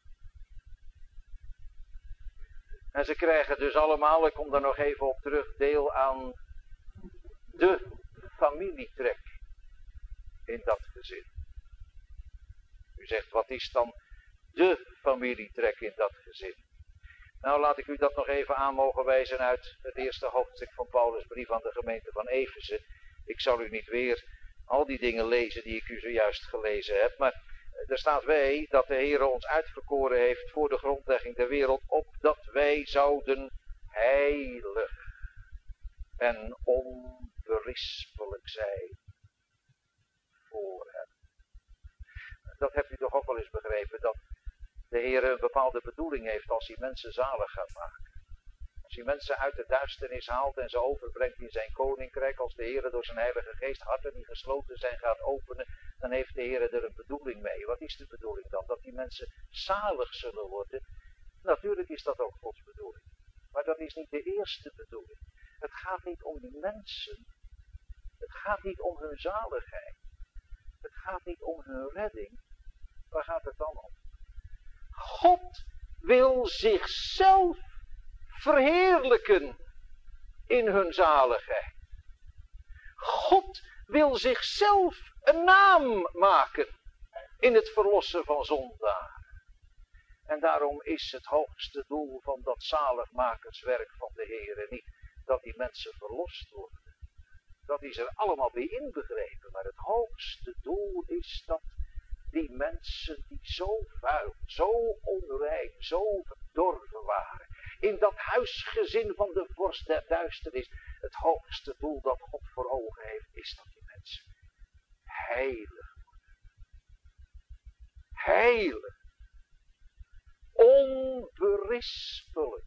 En ze krijgen dus allemaal, ik kom daar nog even op terug, deel aan de familietrek in dat gezin. U zegt, wat is dan de familietrek in dat gezin? Nou, laat ik u dat nog even aan mogen wijzen uit het eerste hoofdstuk van Paulus' brief aan de gemeente van Efeze. Ik zal u niet weer al die dingen lezen die ik u zojuist gelezen heb, maar er staat wij dat de Heer ons uitverkoren heeft voor de grondlegging der wereld, opdat wij zouden heilig en onberispelijk zijn voor hem. Dat hebt u toch ook wel eens begrepen, dat de Heer een bepaalde bedoeling heeft als hij mensen zalig gaat maken. Als hij mensen uit de duisternis haalt en ze overbrengt in zijn koninkrijk, als de Heer door zijn heilige geest harten die gesloten zijn gaat openen, dan heeft de Heer er een bedoeling mee. Wat is de bedoeling dan? Dat die mensen zalig zullen worden. Natuurlijk is dat ook Gods bedoeling. Maar dat is niet de eerste bedoeling. Het gaat niet om die mensen. Het gaat niet om hun zaligheid. Het gaat niet om hun redding. Waar gaat het dan om? God wil zichzelf verheerlijken in hun zaligheid. God wil zichzelf een naam maken in het verlossen van zondaren. En daarom is het hoogste doel van dat zaligmakerswerk van de Heer niet dat die mensen verlost worden. Dat is er allemaal bij inbegrepen. Maar het hoogste doel is dat die mensen die zo vuil, zo onrein, zo verdorven waren, in dat huisgezin van de vorst der duisternis, het hoogste doel dat God voor ogen heeft, is dat die mensen heilig worden. Heilig. Onberispelijk.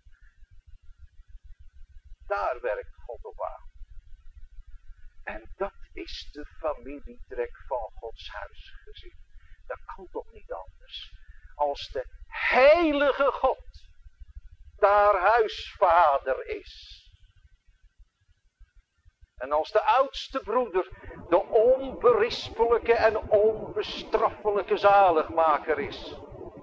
Daar werkt God op aan. En dat is de familietrek van Gods huisgezin. Dat kan toch niet anders. Als de heilige God daar huisvader is. En als de oudste broeder de onberispelijke en onbestraffelijke zaligmaker is.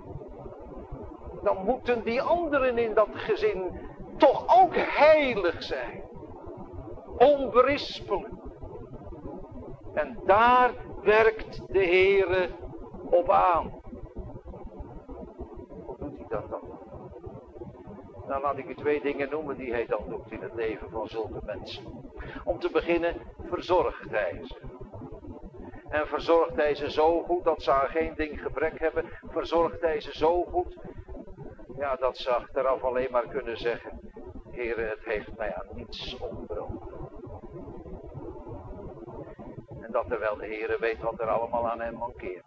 Dan moeten die anderen in dat gezin toch ook heilig zijn. Onberispelijk. En daar werkt de Heere op aan. Hoe doet hij dat dan? Nou, laat ik u 2 dingen noemen die hij dan doet in het leven van zulke mensen. Om te beginnen verzorgt hij ze. En verzorgt hij ze zo goed dat ze aan geen ding gebrek hebben. Verzorgt hij ze zo goed, ja, dat ze achteraf alleen maar kunnen zeggen: Heere, het heeft mij aan niets ontbroken. En dat terwijl de Heere weet wat er allemaal aan hem mankeert.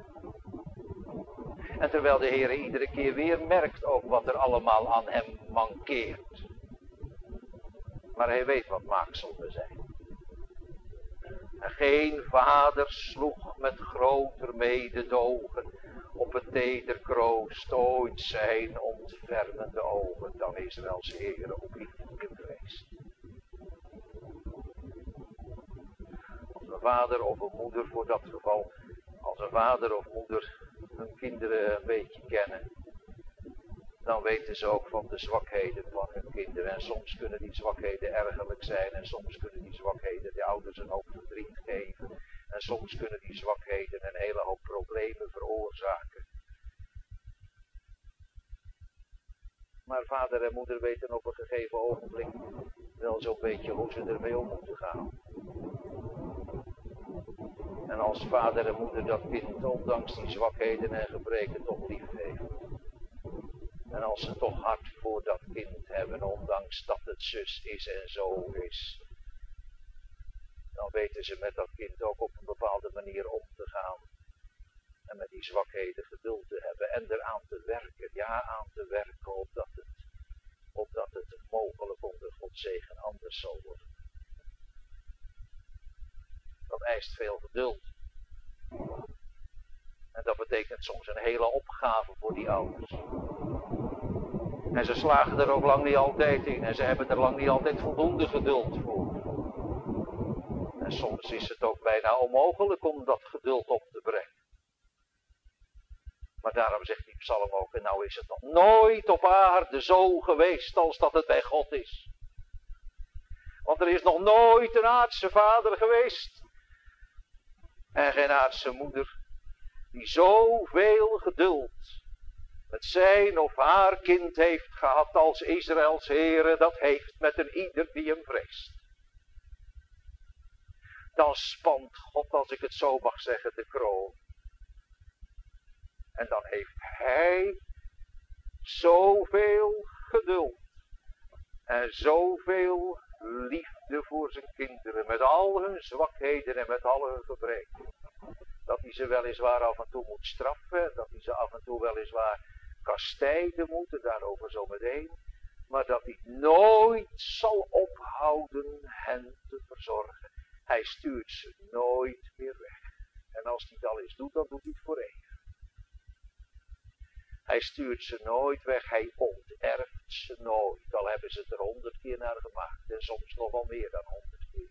En terwijl de Heere iedere keer weer merkt ook wat er allemaal aan hem mankeert. Maar hij weet wat maakzonden zijn. En geen vader sloeg met groter mededogen op het teder kroost ooit zijn ontfermende ogen dan Israëls Heere op ieder geweest. Als een vader of een moeder voor dat geval, als een vader of moeder hun kinderen een beetje kennen, dan weten ze ook van de zwakheden van hun kinderen. En soms kunnen die zwakheden ergerlijk zijn en soms kunnen die zwakheden de ouders een hoop verdriet geven. En soms kunnen die zwakheden een hele hoop problemen veroorzaken. Maar vader en moeder weten op een gegeven ogenblik wel zo'n beetje hoe ze ermee om moeten gaan. En als vader en moeder dat kind ondanks die zwakheden en gebreken toch lief heeft. En als ze toch hart voor dat kind hebben, ondanks dat het zus is en zo is. Dan weten ze met dat kind ook op een bepaalde manier om te gaan. En met die zwakheden geduld te hebben en eraan te werken. Ja, aan te werken opdat het mogelijk onder Gods zegen anders zal worden. Dat eist veel geduld. En dat betekent soms een hele opgave voor die ouders. En ze slagen er ook lang niet altijd in. En ze hebben er lang niet altijd voldoende geduld voor. En soms is het ook bijna onmogelijk om dat geduld op te brengen. Maar daarom zegt die psalm ook, en nou is het nog nooit op aarde zo geweest als dat het bij God is. Want er is nog nooit een aardse vader geweest. En geen aardse moeder. Die zoveel geduld met zijn of haar kind heeft gehad als Israëls Heere dat heeft met een ieder die hem vreest. Dan spant God, als ik het zo mag zeggen, de kroon. En dan heeft hij zoveel geduld en zoveel liefde voor zijn kinderen met al hun zwakheden en met al hun gebreken. Dat hij ze weliswaar af en toe moet straffen, dat hij ze af en toe weliswaar kastijden moet, daarover zo meteen. Maar dat hij nooit zal ophouden hen te verzorgen. Hij stuurt ze nooit meer weg. En als hij het al eens doet, dan doet hij het voor eeuwig. Hij stuurt ze nooit weg, hij onterft ze nooit. Al hebben ze het er 100 keer naar gemaakt en soms nog wel meer dan 100 keer.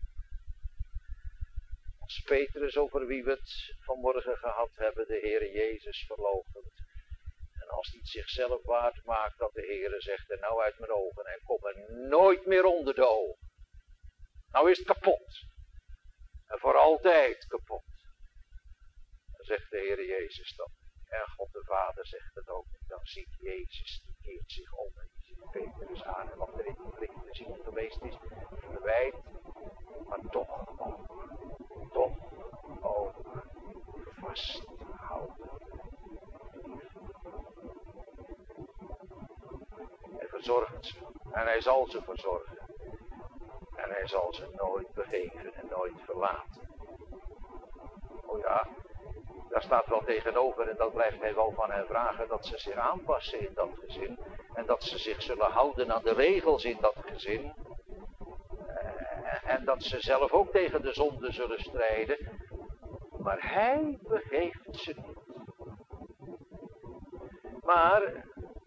Als Petrus, over wie we het vanmorgen gehad hebben, de Heere Jezus verloochent. En als hij het zichzelf waard maakt dat de Heere zegt, en nou uit mijn ogen en kom er nooit meer onder de ogen. Nou is het kapot. En voor altijd kapot. Dan zegt de Heere Jezus dat. En God de Vader zegt het ook. Dan ziet Jezus, die keert zich om en die ziet Petrus aan. En wat er in die blik te zien geweest is, verwijt, maar toch ook vasthouden. Hij verzorgt ze en hij zal ze verzorgen. En hij zal ze nooit begeven en nooit verlaten. Oh ja. Daar staat wel tegenover en dat blijft hij wel van hen vragen, dat ze zich aanpassen in dat gezin. En dat ze zich zullen houden aan de regels in dat gezin. En dat ze zelf ook tegen de zonde zullen strijden. Maar hij begeeft ze niet. Maar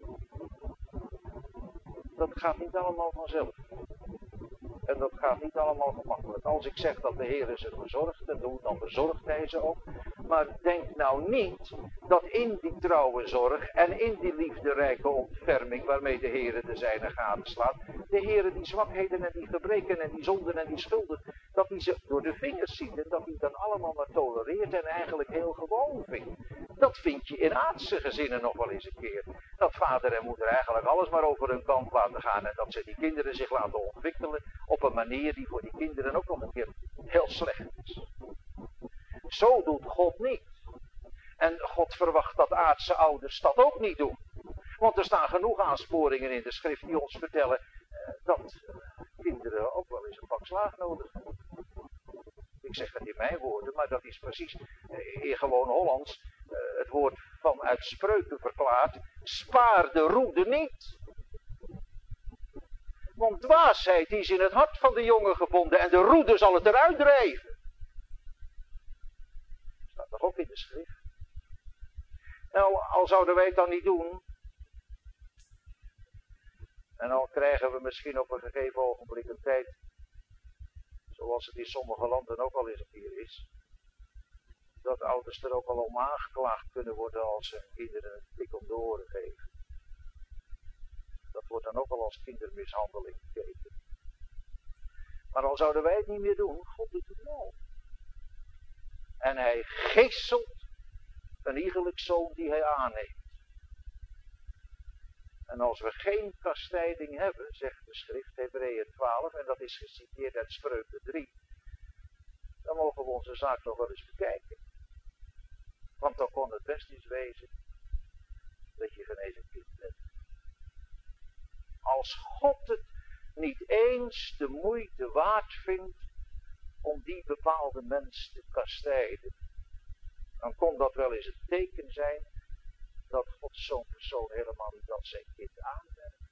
dat gaat niet allemaal vanzelf. En dat gaat niet allemaal gemakkelijk. Als ik zeg dat de Heer ze verzorgt en doet, dan verzorgt hij ze ook. Maar denk nou niet dat in die trouwe zorg en in die liefderijke ontferming waarmee de Heer de zijne gadeslaat, de Heer die zwakheden en die gebreken en die zonden en die schulden, dat hij ze door de vingers ziet en dat hij dan allemaal maar tolereert en eigenlijk heel gewoon vindt. Dat vind je in aardse gezinnen nog wel eens een keer. Dat vader en moeder eigenlijk alles maar over hun kant laten gaan en dat ze die kinderen zich laten ontwikkelen op een manier die voor die kinderen ook nog een keer heel slecht is. Zo doet God niet. En God verwacht dat aardse ouders dat ook niet doen. Want er staan genoeg aansporingen in de schrift die ons vertellen dat kinderen ook wel eens een pak slaag nodig hebben. Ik zeg het in mijn woorden, maar dat is precies in gewoon Hollands het woord vanuit Spreuken verklaard. Spaar de roede niet. Want dwaasheid is in het hart van de jongen gevonden en de roede zal het eruit drijven. Dat staat toch ook in de schrift. Nou, al zouden wij het dan niet doen. En al krijgen we misschien op een gegeven ogenblik een tijd, zoals het in sommige landen ook al eens een keer is, Dat ouders er ook al om aangeklaagd kunnen worden als ze hun kinderen een tik om de oren geven. Dat wordt dan ook al als kindermishandeling gekeken. Maar dan zouden wij het niet meer doen. God doet het wel. En hij geeselt een iegelijk zoon die hij aanneemt. En als we geen kastijding hebben, zegt de schrift Hebreeën 12, en dat is geciteerd uit Spreuken 3, dan mogen we onze zaak nog wel eens bekijken. Want dan kon het best eens wezen dat je geen eens een kind bent. Als God het niet eens de moeite waard vindt om die bepaalde mens te kastijden, dan kon dat wel eens een teken zijn dat God zo'n persoon helemaal niet als zijn kind aanmerkt.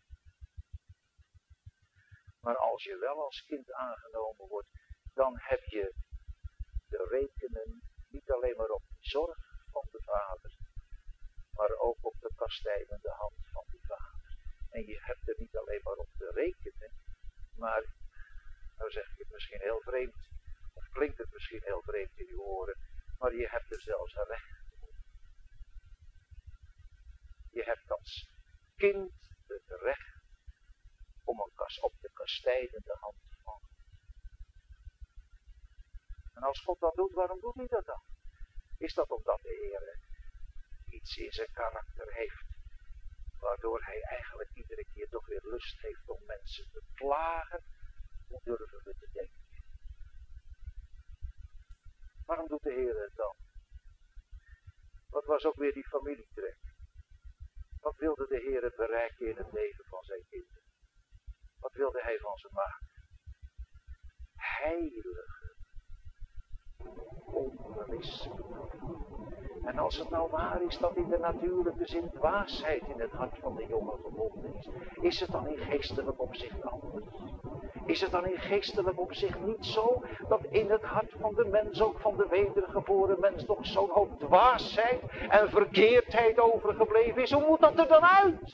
Maar als je wel als kind aangenomen wordt, dan heb je te rekenen niet alleen maar op de zorg van de vader, maar ook op de kastijdende hand van die vader. En je hebt er niet alleen maar op te rekenen, maar, nou zeg ik het misschien heel vreemd, of klinkt het misschien heel vreemd in uw oren, maar je hebt er zelfs een recht op. Je hebt als kind het recht om op de kastijdende hand van God. En als God dat doet, waarom doet hij dat dan? Is dat omdat de Heer iets in zijn karakter heeft, waardoor hij eigenlijk iedere keer toch weer lust heeft om mensen te plagen? Hoe durven we te denken? Waarom doet de Heer het dan? Wat was ook weer die familietrek? Wat wilde de Heer bereiken in het leven van zijn kinderen? Wat wilde hij van ze maken? Heilige, onberispelijk. En als het nou waar is dat in de natuurlijke zin dwaasheid in het hart van de jongen gebonden is het dan in geestelijk opzicht anders? Is het dan in geestelijk opzicht niet zo dat in het hart van de mens, ook van de wedergeboren mens, nog zo'n hoop dwaasheid en verkeerdheid overgebleven is? Hoe moet dat er dan uit?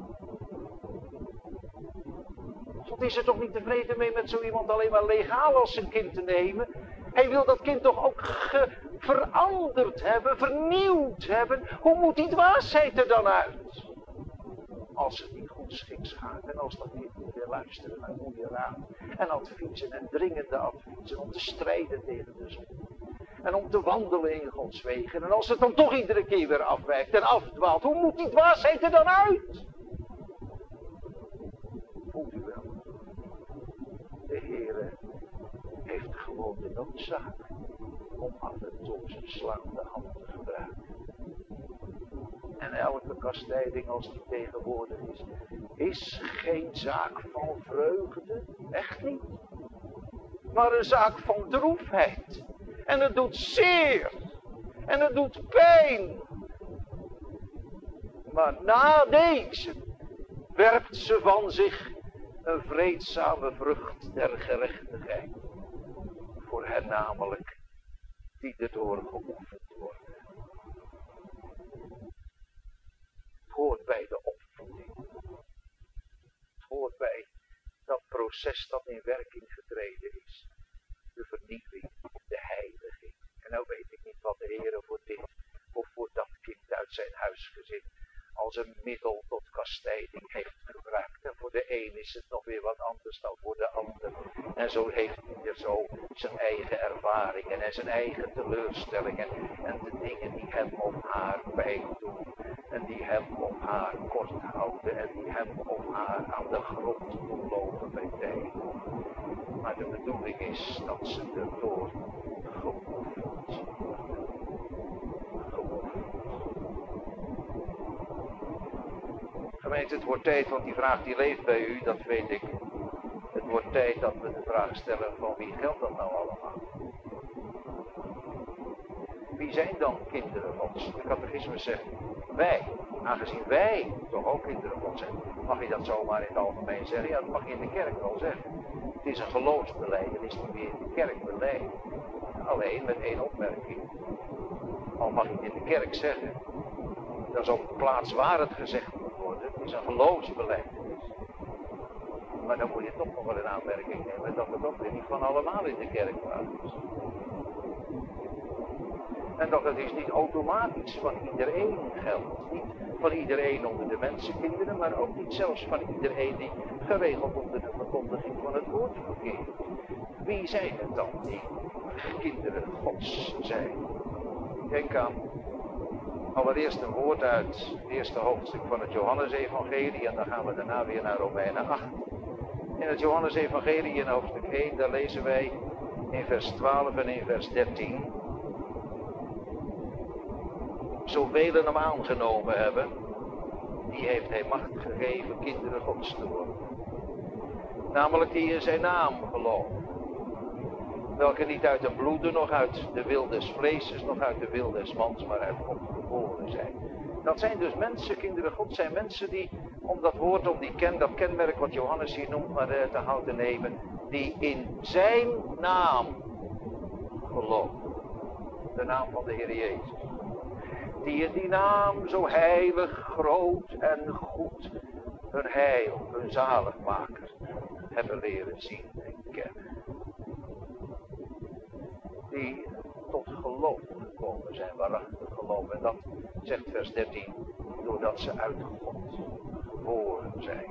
God is er toch niet tevreden mee met zo iemand alleen maar legaal als zijn kind te nemen? Hij wil dat kind toch ook veranderd hebben, vernieuwd hebben. Hoe moet die dwaasheid er dan uit? Als het niet goed schiks gaat en als dat kind niet wil luisteren naar goede raad en adviezen en dringende adviezen om te strijden tegen de zonde. En om te wandelen in Gods wegen. En als het dan toch iedere keer weer afwijkt en afdwaalt, hoe moet die dwaasheid er dan uit? Voelt u wel? De Heere heeft gewoon de noodzaak om af en toe zijn slaande hand te gebruiken. En elke kastijding als die tegenwoordig is geen zaak van vreugde, echt niet. Maar een zaak van droefheid. En het doet zeer. En het doet pijn. Maar na deze werpt ze van zich een vreedzame vrucht der gerechtigheid. Voor hen namelijk die erdoor geoefend worden. Het hoort bij de opvoeding. Het hoort bij dat proces dat in werking getreden is. De vernieuwing, de heiliging. En nou weet ik niet wat de Heer voor dit of voor dat kind uit zijn huisgezin als een middel tot kastijding heeft gebruikt. En voor de een is het nog weer wat anders dan voor de ander. En zo heeft ieder zo zijn eigen ervaringen en zijn eigen teleurstellingen. En de dingen die hem of haar pijn doen. En die hem of haar kort houden. En die hem of haar aan de grond doen lopen bij tijd. Maar de bedoeling is dat ze erdoor geoefend worden. Gemeente, het wordt tijd, want die vraag die leeft bij u, dat weet ik. Het wordt tijd dat we de vraag stellen van wie geldt dat nou allemaal? Wie zijn dan kinderen Gods? De catechismus zegt wij. Aangezien wij toch ook kinderen Gods zijn. Mag je dat zomaar in het algemeen zeggen? Ja, dat mag je in de kerk wel zeggen. Het is een geloofsbeleid, het is niet meer in de kerk beleid. Alleen met één opmerking. Al mag je het in de kerk zeggen. Dat is ook de plaats waar het gezegd moet worden. Het is een geloofsbeleid. Maar dan moet je toch nog wel in aanmerking nemen dat het ook weer niet van allemaal in de kerk waar is. En dat het is niet automatisch van iedereen geldt. Niet van iedereen onder de mensenkinderen, maar ook niet zelfs van iedereen die geregeld onder de verkondiging van het woord verkeert. Wie zijn het dan die kinderen Gods zijn? Denk aan allereerst een woord uit het eerste hoofdstuk van het Johannesevangelie en dan gaan we daarna weer naar Romeinen 8. In het Johannesevangelie in hoofdstuk 1, daar lezen wij in vers 12 en in vers 13. Zoveel hem aangenomen hebben, die heeft hij macht gegeven kinderen Gods te worden. Namelijk die in zijn naam geloven. Welke niet uit de bloeden, nog uit de wil des vleeses, nog uit de wil des mans, maar uit God geboren zijn. Dat zijn dus mensen, kinderen God, zijn mensen die, om dat woord, om dat kenmerk wat Johannes hier noemt, maar te houden nemen, die in zijn naam geloven. De naam van de Heer Jezus. Die in die naam zo heilig, groot en goed hun heil, hun zaligmaker hebben leren zien en kennen. Die tot geloof gekomen zijn, waarachtig geloof. En dat zegt vers 13, doordat ze uit God geboren zijn.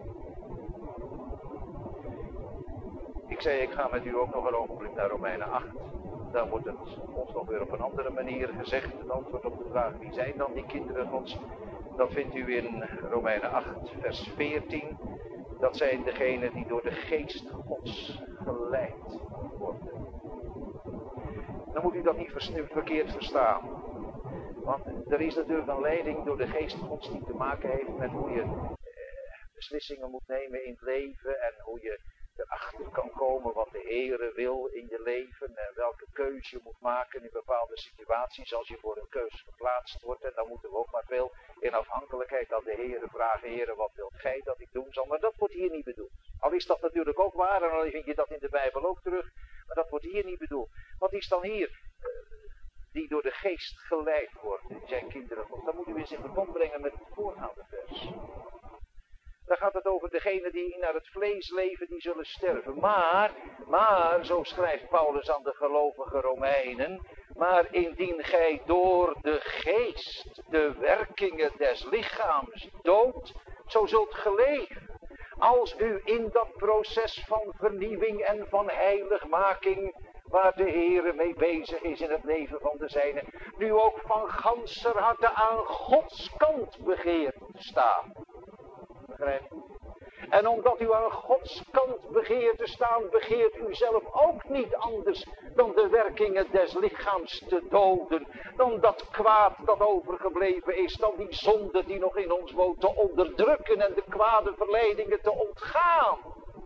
Ik zei, ik ga met u ook nog een ogenblik naar Romeinen 8. Daar wordt het ons nog weer op een andere manier gezegd. Het antwoord op de vraag, wie zijn dan die kinderen Gods? Dat vindt u in Romeinen 8, vers 14. Dat zijn degenen die door de geest Gods geleid worden. Dan moet u dat niet verkeerd verstaan. Want er is natuurlijk een leiding door de geest Gods die te maken heeft met hoe je beslissingen moet nemen in het leven en hoe je erachter kan komen wat de Heere wil in je leven en welke keuze je moet maken in bepaalde situaties als je voor een keuze geplaatst wordt. En dan moeten we ook maar veel in afhankelijkheid aan de Heere vragen, Heere, wat wilt gij dat ik doen zal? Maar dat wordt hier niet bedoeld. Al is dat natuurlijk ook waar en al vind je dat in de Bijbel ook terug, maar dat wordt hier niet bedoeld. Wat is dan hier? Die door de geest geleid worden, die zijn kinderen God. Dan moet u eens in verband brengen met het voorgaande vers. Daar gaat het over degenen die naar het vlees leven, die zullen sterven. Maar, zo schrijft Paulus aan de gelovige Romeinen, maar indien gij door de geest de werkingen des lichaams doodt, zo zult geleven. Als u in dat proces van vernieuwing en van heiligmaking, waar de Heere mee bezig is in het leven van de zijnen, nu ook van ganser harte aan Gods kant begeert te staan. Begrijpt u? En omdat u aan Gods kant begeert te staan, begeert u zelf ook niet anders dan de werkingen des lichaams te doden. Dan dat kwaad dat overgebleven is, dan die zonde die nog in ons woont te onderdrukken en de kwade verleidingen te ontgaan.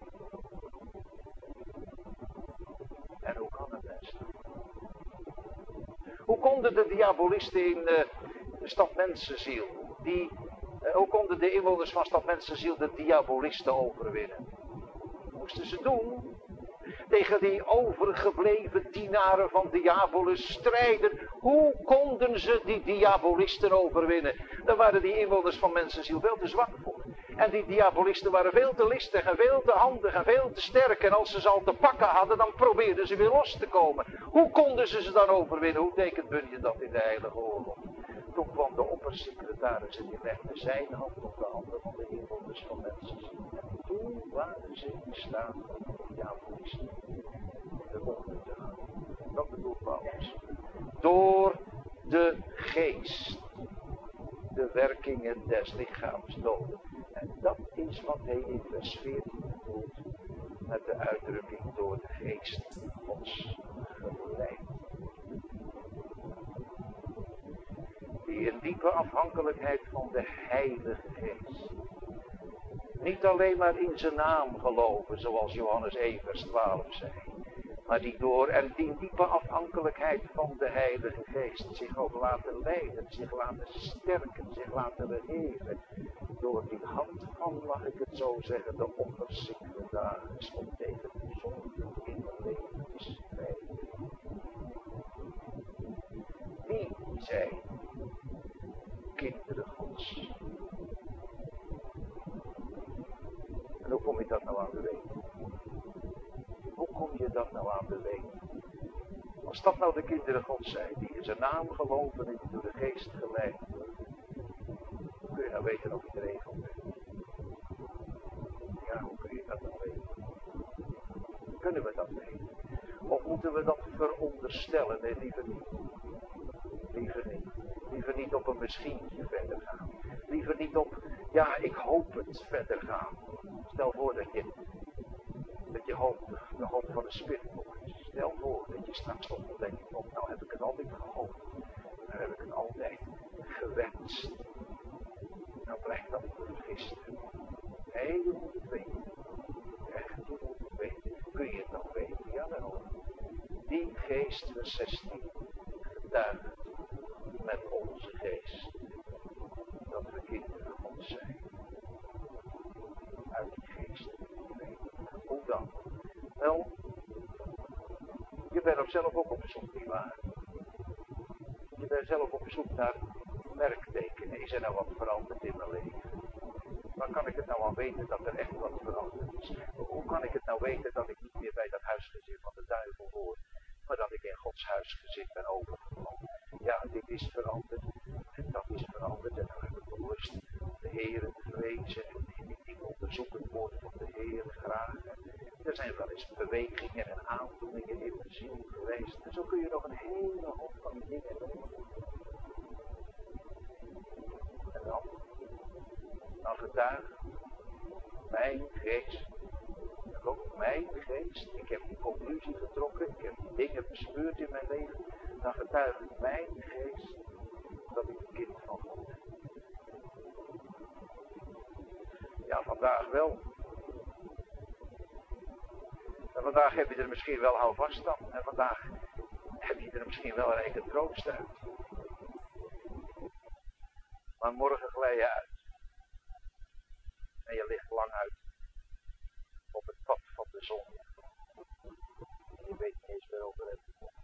En hoe kan het best? Hoe konden de diabolisten in de stad Mensenziel, hoe konden de inwoners van stad Mensenziel de diabolisten overwinnen? Moesten ze doen? Tegen die overgebleven dienaren van Diabolus strijden. Hoe konden ze die diabolisten overwinnen? Daar waren die inwoners van Mensenziel veel te zwak voor. En die diabolisten waren veel te listig en veel te handig en veel te sterk. En als ze al te pakken hadden, dan probeerden ze weer los te komen. Hoe konden ze dan overwinnen? Hoe tekent Bunyan dat in de Heilige Oorlog? Toen kwam de oppersecretaris en die legde zijn hand op de handen van de inwoners van Mensenziel. En toen waren ze in staat om de diabolisten de onder te gaan. Dat bedoelt Paulus. Door de geest de werkingen des lichaams doden. En dat is wat hij in vers 14 bedoelt met de uitdrukking door de geest Gods geleid. Die in diepe afhankelijkheid van de Heilige Geest. Niet alleen maar in zijn naam geloven, zoals Johannes 1 vers 12 zei. Maar die door en die diepe afhankelijkheid van de Heilige Geest zich ook laten leiden, zich laten sterken, zich laten regeren. Door die hand van, mag ik het zo zeggen, de oppersecretaris om tegen de zonde in het leven te strijden. Wie zijn kinderen Gods? En hoe kom je dat nou aan te weten? Hoe kom je dat nou aan te weten? Als dat nou de kinderen Gods zijn, die in zijn naam geloven en die door de geest geleid worden, hoe kun je nou weten of je er een van bent? Ja, hoe kun je dat nou weten? Kunnen we dat weten? Of moeten we dat veronderstellen? Nee, liever niet. Liever niet. Liever niet op een misschientje verder gaan. Liever niet op, ja, ik hoop het verder gaan. Stel voor dat je hoopt, de hoop van de spirit. Stel voor dat je straks toch nog denkt, nou heb ik het altijd gehoopt. Nou heb ik het altijd gewenst. Nou blijkt dat gisteren. Nee, je moet het weten. Echt, je moet het weten. Kun je het nog weten? Jawel. Die geest, vers 16, getuigt met onze geest dat we kinderen Gods zijn. Uit die geest. Hoe dan? Wel, je bent er zelf ook op zoek, nietwaar? Je bent zelf op zoek naar merktekenen. Is er nou wat veranderd in mijn leven? Waar kan ik het nou aan weten dat er echt wat veranderd is? Hoe kan ik het nou weten dat ik niet meer bij dat huisgezin van de duivel hoor, maar dat ik in Gods huisgezin ben overgekomen? Ja, dit is veranderd en dat is veranderd en dan heb ik bewust de Heere te vrezen en ik onderzoek het woord van de Heere graag. Er zijn wel eens bewegingen en aandoeningen in mijn ziel geweest en zo kun je nog een hele hoop van die dingen doen. En dan getuigt mijn geest, en ook mijn geest, ik heb die conclusie getrokken, ik heb die dingen bespeurd in mijn leven, dan getuigt mijn geest dat ik een kind van God ben. Ja, vandaag wel. En vandaag heb je er misschien wel houvast aan. En vandaag heb je er misschien wel een eigen troost uit. Maar morgen glij je uit. En je ligt lang uit. Op het pad van de zon. En je weet niet eens meer over het.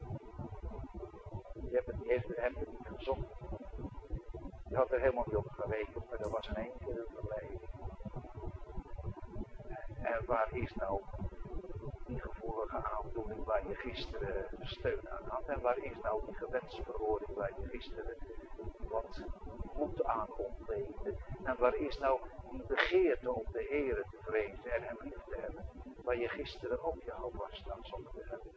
Je hebt het niet gezocht. Je had er helemaal niet op gerekend. Maar er was in één keer een verleiding. En waar is nou die gevoelige aandoening waar je gisteren steun aan had? En waar is nou die gewetsverhoring waar je gisteren wat moed aan ontleende? En waar is nou die begeerte om de Heere te vrezen en hem lief te hebben? Waar je gisteren ook je houvast aan zocht te hebben.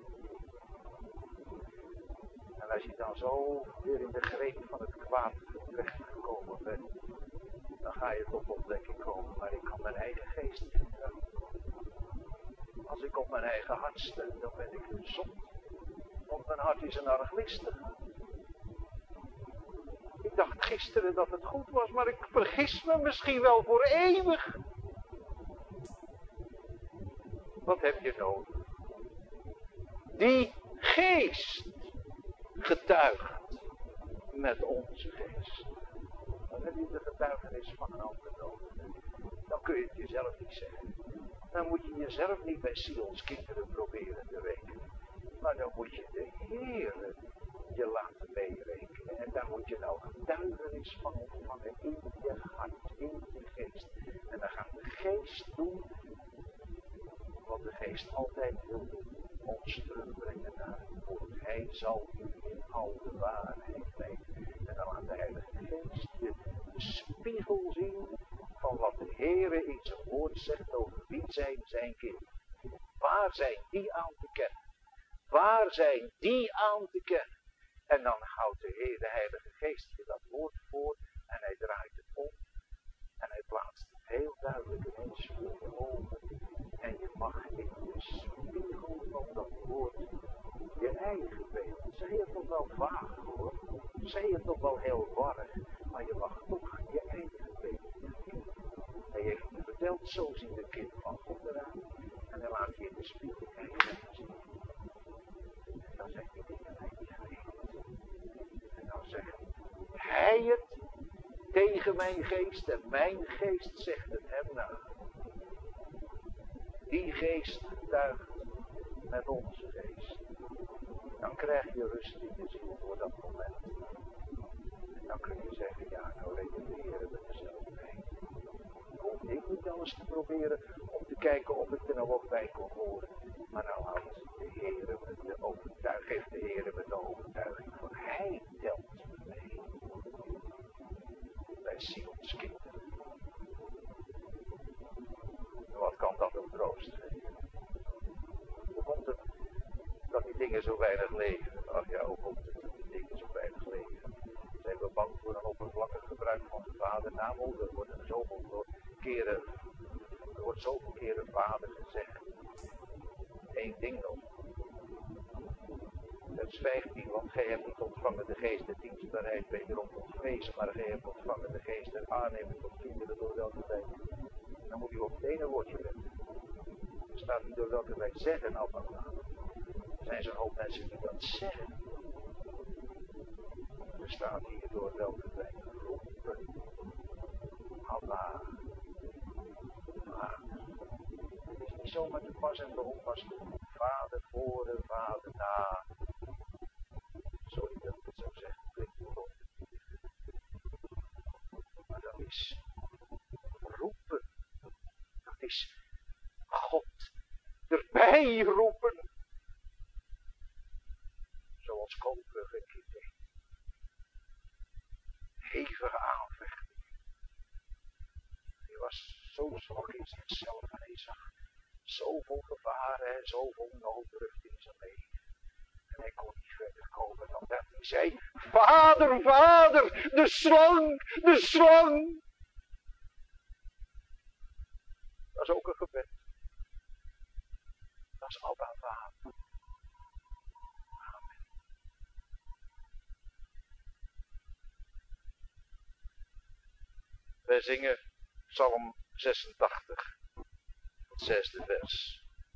En als je dan zo weer in de greep van het kwaad terechtgekomen bent, dan ga je tot ontdekking komen, maar ik kan mijn eigen geest niet vertrouwen. Als ik op mijn eigen hart steun, dan ben ik een zond. Want mijn hart is een arglistige. Ik dacht gisteren dat het goed was, maar ik vergis me misschien wel voor eeuwig. Wat heb je nodig? Die geest getuigt met onze geest. Dan heb je de getuigenis van een ander nodig. Dan kun je het jezelf niet zeggen. Dan moet je jezelf niet bij Sions kinderen proberen te rekenen. Maar dan moet je de Heere je laten meerekenen. En daar moet je nou getuigenis van ontvangen in je hart, in je geest. En dan gaat de geest doen wat de geest altijd wil doen. Ons terugbrengen naar het woord. Hij zal u in al de waarheid leiden. En dan laat de Heilige Geest je de spiegel zien van wat de Heere in zijn woord zegt over wie zijn kinderen. Waar zijn die aan te kennen? Waar zijn die aan te kennen? En dan houdt de Heer, de Heilige Geest, je dat woord voor en hij draait het om. En hij plaatst het heel duidelijk ineens voor je ogen. En je mag in de spiegel van dat woord je eigen beeld. Zij het toch wel vaag hoor. Zij het toch wel heel warrig. Maar je mag toch je eigen beeld zien. Hij heeft je verteld, zo ziet het kind van God eruit. En dan laat je in de spiegel kijken en zien. En dan zegt hij tegen mij die geest. En dan zegt hij het tegen mijn geest en mijn geest zegt het hem na. Die geest getuigt met onze geest. Dan krijg je rust in je ziel voor dat moment. En dan kun je zeggen, ja, nou weet de Heer met dezelfde heen. Ik hoef Ik moet alles te proberen om te kijken of ik er nou ook bij kon horen. Maar nou houdt de Heer me de overtuiging, geeft de Heer me de overtuiging van Hij telt me mee. Wij zien ons kinderen. Wat kan dat een troost geven? Hoe komt het dat die dingen zo weinig leven? Ach ja, hoe komt het dat die dingen zo weinig leven? Zijn we bang voor een oppervlakkig gebruik van de vadernaam? Er wordt zoveel keren vader gezegd. Eén ding nog. Vers 15, want gij hebt niet ontvangen de geest der dienstbaarheid wederom tot vrees, maar gij hebt ontvangen de geest der aanneming tot kinderen door welke wij. Dan moet u op het ene woordje letten. Er staat niet door welke wij zeggen, Abba. Er zijn zo'n hoop mensen die dat zeggen. Er staat hier door welke wij roepen. Abba. Het is niet zomaar te pas en te onpas. Vader voor, vader na. Sorry dat ik het zo zeg, klinkt gewoon. Maar dat is roepen. Dat is God erbij roepen. Zoals Koper een keer deed. Hevige aanvechting. Hij was zo zwak in zichzelf en hij zag zoveel gevaren en zoveel nooddruft in zijn leven. En hij kon niet verder komen dan dat hij zei, Vader, Vader, de slang, de slang. Dat is ook een gebed. Dat is Abba Vader. Amen. Wij zingen Psalm 86, het 6e vers.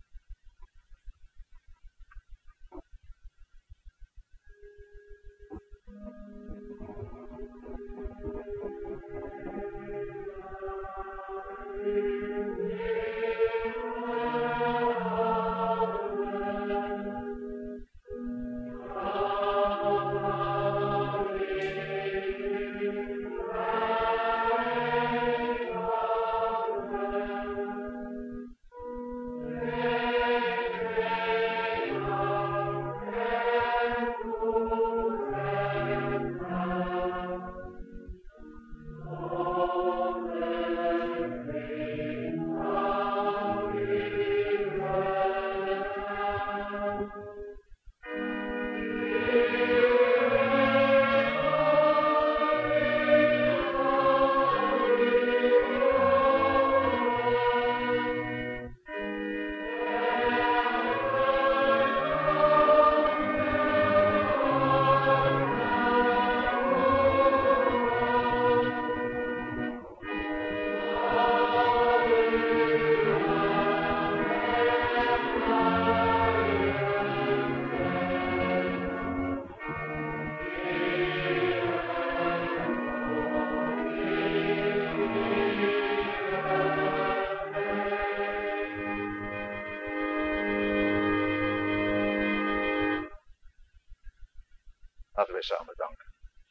Laten wij samen danken.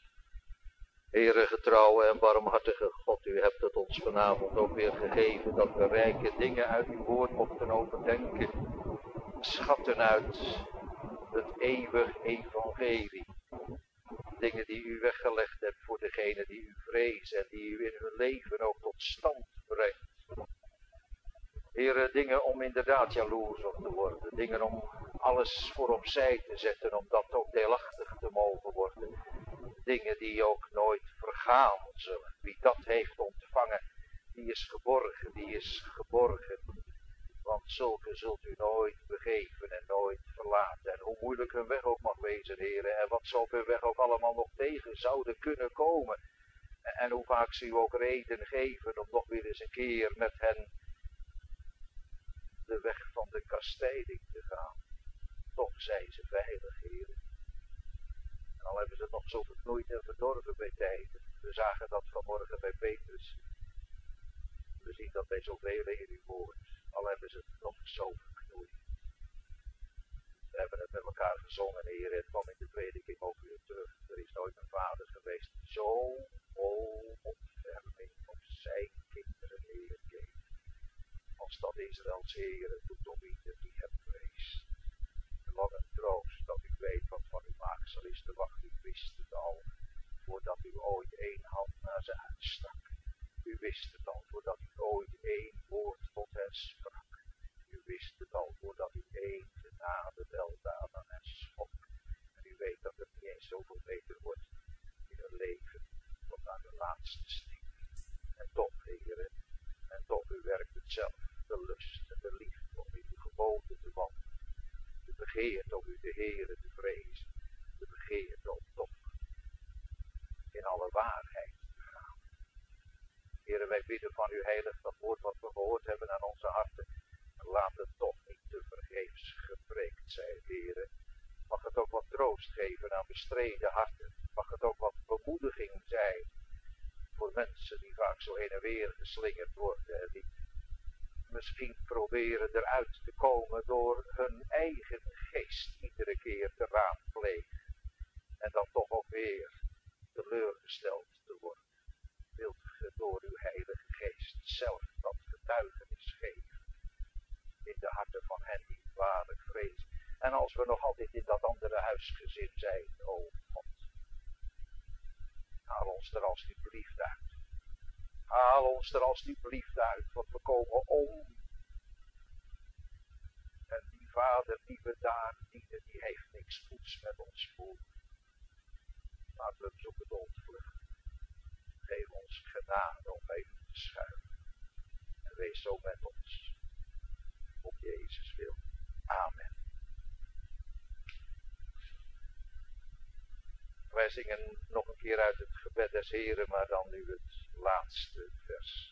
Heere, getrouwe en barmhartige God, u hebt het ons vanavond ook weer gegeven dat we rijke dingen uit uw woord mochten overdenken. Schatten uit het eeuwig evangelie. Dingen die u weggelegd hebt voor degenen die u vrezen en die u in hun leven ook tot stand brengt. Heere, dingen om inderdaad jaloers op te worden. Dingen om alles voor opzij te zetten, om dat ook deelachtig te mogen worden. Dingen die ook nooit vergaan zullen. Wie dat heeft ontvangen, die is geborgen, die is geborgen. Want zulke zult u nooit begeven en nooit verlaten. En hoe moeilijk hun weg ook mag wezen, heren, en wat ze op hun weg ook allemaal nog tegen zouden kunnen komen. En hoe vaak ze u ook reden geven om nog weer eens een keer met hen de weg van de kastijding te gaan. Toch zijn ze veilig, heren. En al hebben ze het nog zo verknoeid en verdorven bij tijden. We zagen dat vanmorgen bij Petrus. We zien dat bij zoveel in uw woord. Al hebben ze het nog zo verknoeid. We hebben het met elkaar gezongen, Heer. Het kwam in de prediking ook weer terug. Er is nooit een vader geweest die zo vol ontferming op zijn kinderen, Heer, dat Israëls Heere doet op ieder die hem vreest. En wat een troost dat u weet wat van uw maaksel is te wachten. U wist het al, voordat u ooit één hand naar ze uitstak. U wist het al, voordat u ooit één woord tot hen sprak. U wist het al, voordat u één genade weldaad aan hen schonk. En u weet dat het niet eens zoveel beter wordt in hun leven, tot aan de laatste snik. En toch, Heere, en toch, u werkt het zelf, de lust en de liefde om in uw geboden te wandelen. De begeerte om u de Heere te vrezen. De begeerte om toch in alle waarheid te gaan. Heere, wij bidden van u heilig dat woord wat we gehoord hebben aan onze harten. Laat het toch niet te vergeefs gepreekt zijn, Heere. Mag het ook wat troost geven aan bestreden harten. Mag het ook wat bemoediging zijn voor mensen die vaak zo heen en weer geslingerd worden. En die misschien proberen eruit te komen door hun eigen geest iedere keer te raadplegen. En dan toch ook weer teleurgesteld te worden. Wilt ge door uw heilige geest zelf dat getuigenis geven. In de harten van hen die waarlijk vrezen. En als we nog altijd in dat andere huisgezin zijn, o God. Haal ons er alsjeblieft uit. Haal ons er alsjeblieft uit, want we komen om. En die vader die we daar dienen, die heeft niks goeds met ons voor. Laten we hem zoeken te ontvluchten. Geef ons genade om bij u te schuilen. En wees zo met ons. Op Jezus wil. Amen. Wij zingen nog een keer uit het gebed des Heren, maar dan nu het laatste vers.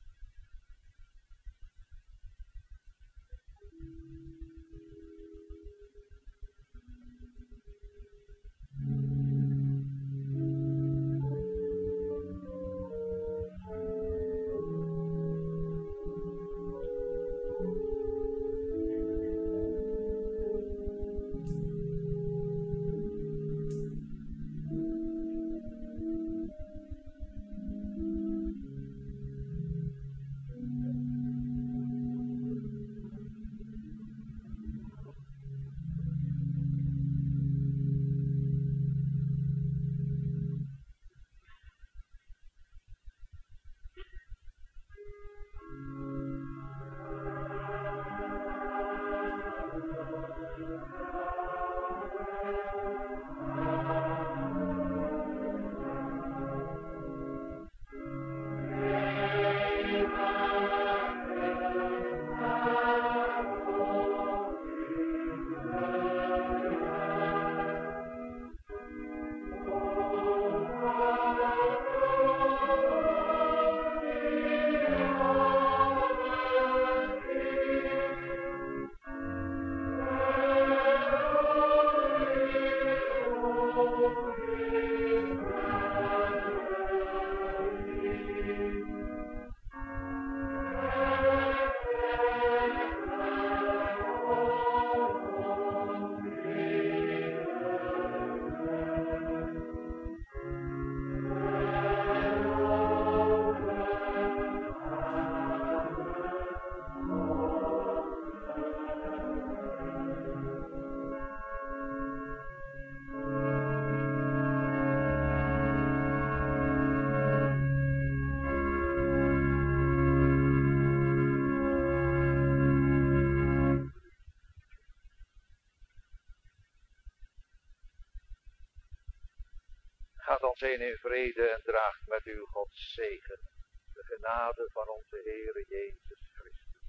Gaat ons heen in vrede en draagt met u Gods zegen, de genade van onze Heere Jezus Christus,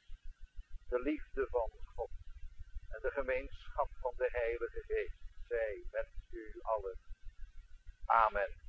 de liefde van God en de gemeenschap van de Heilige Geest, zij met u allen. Amen.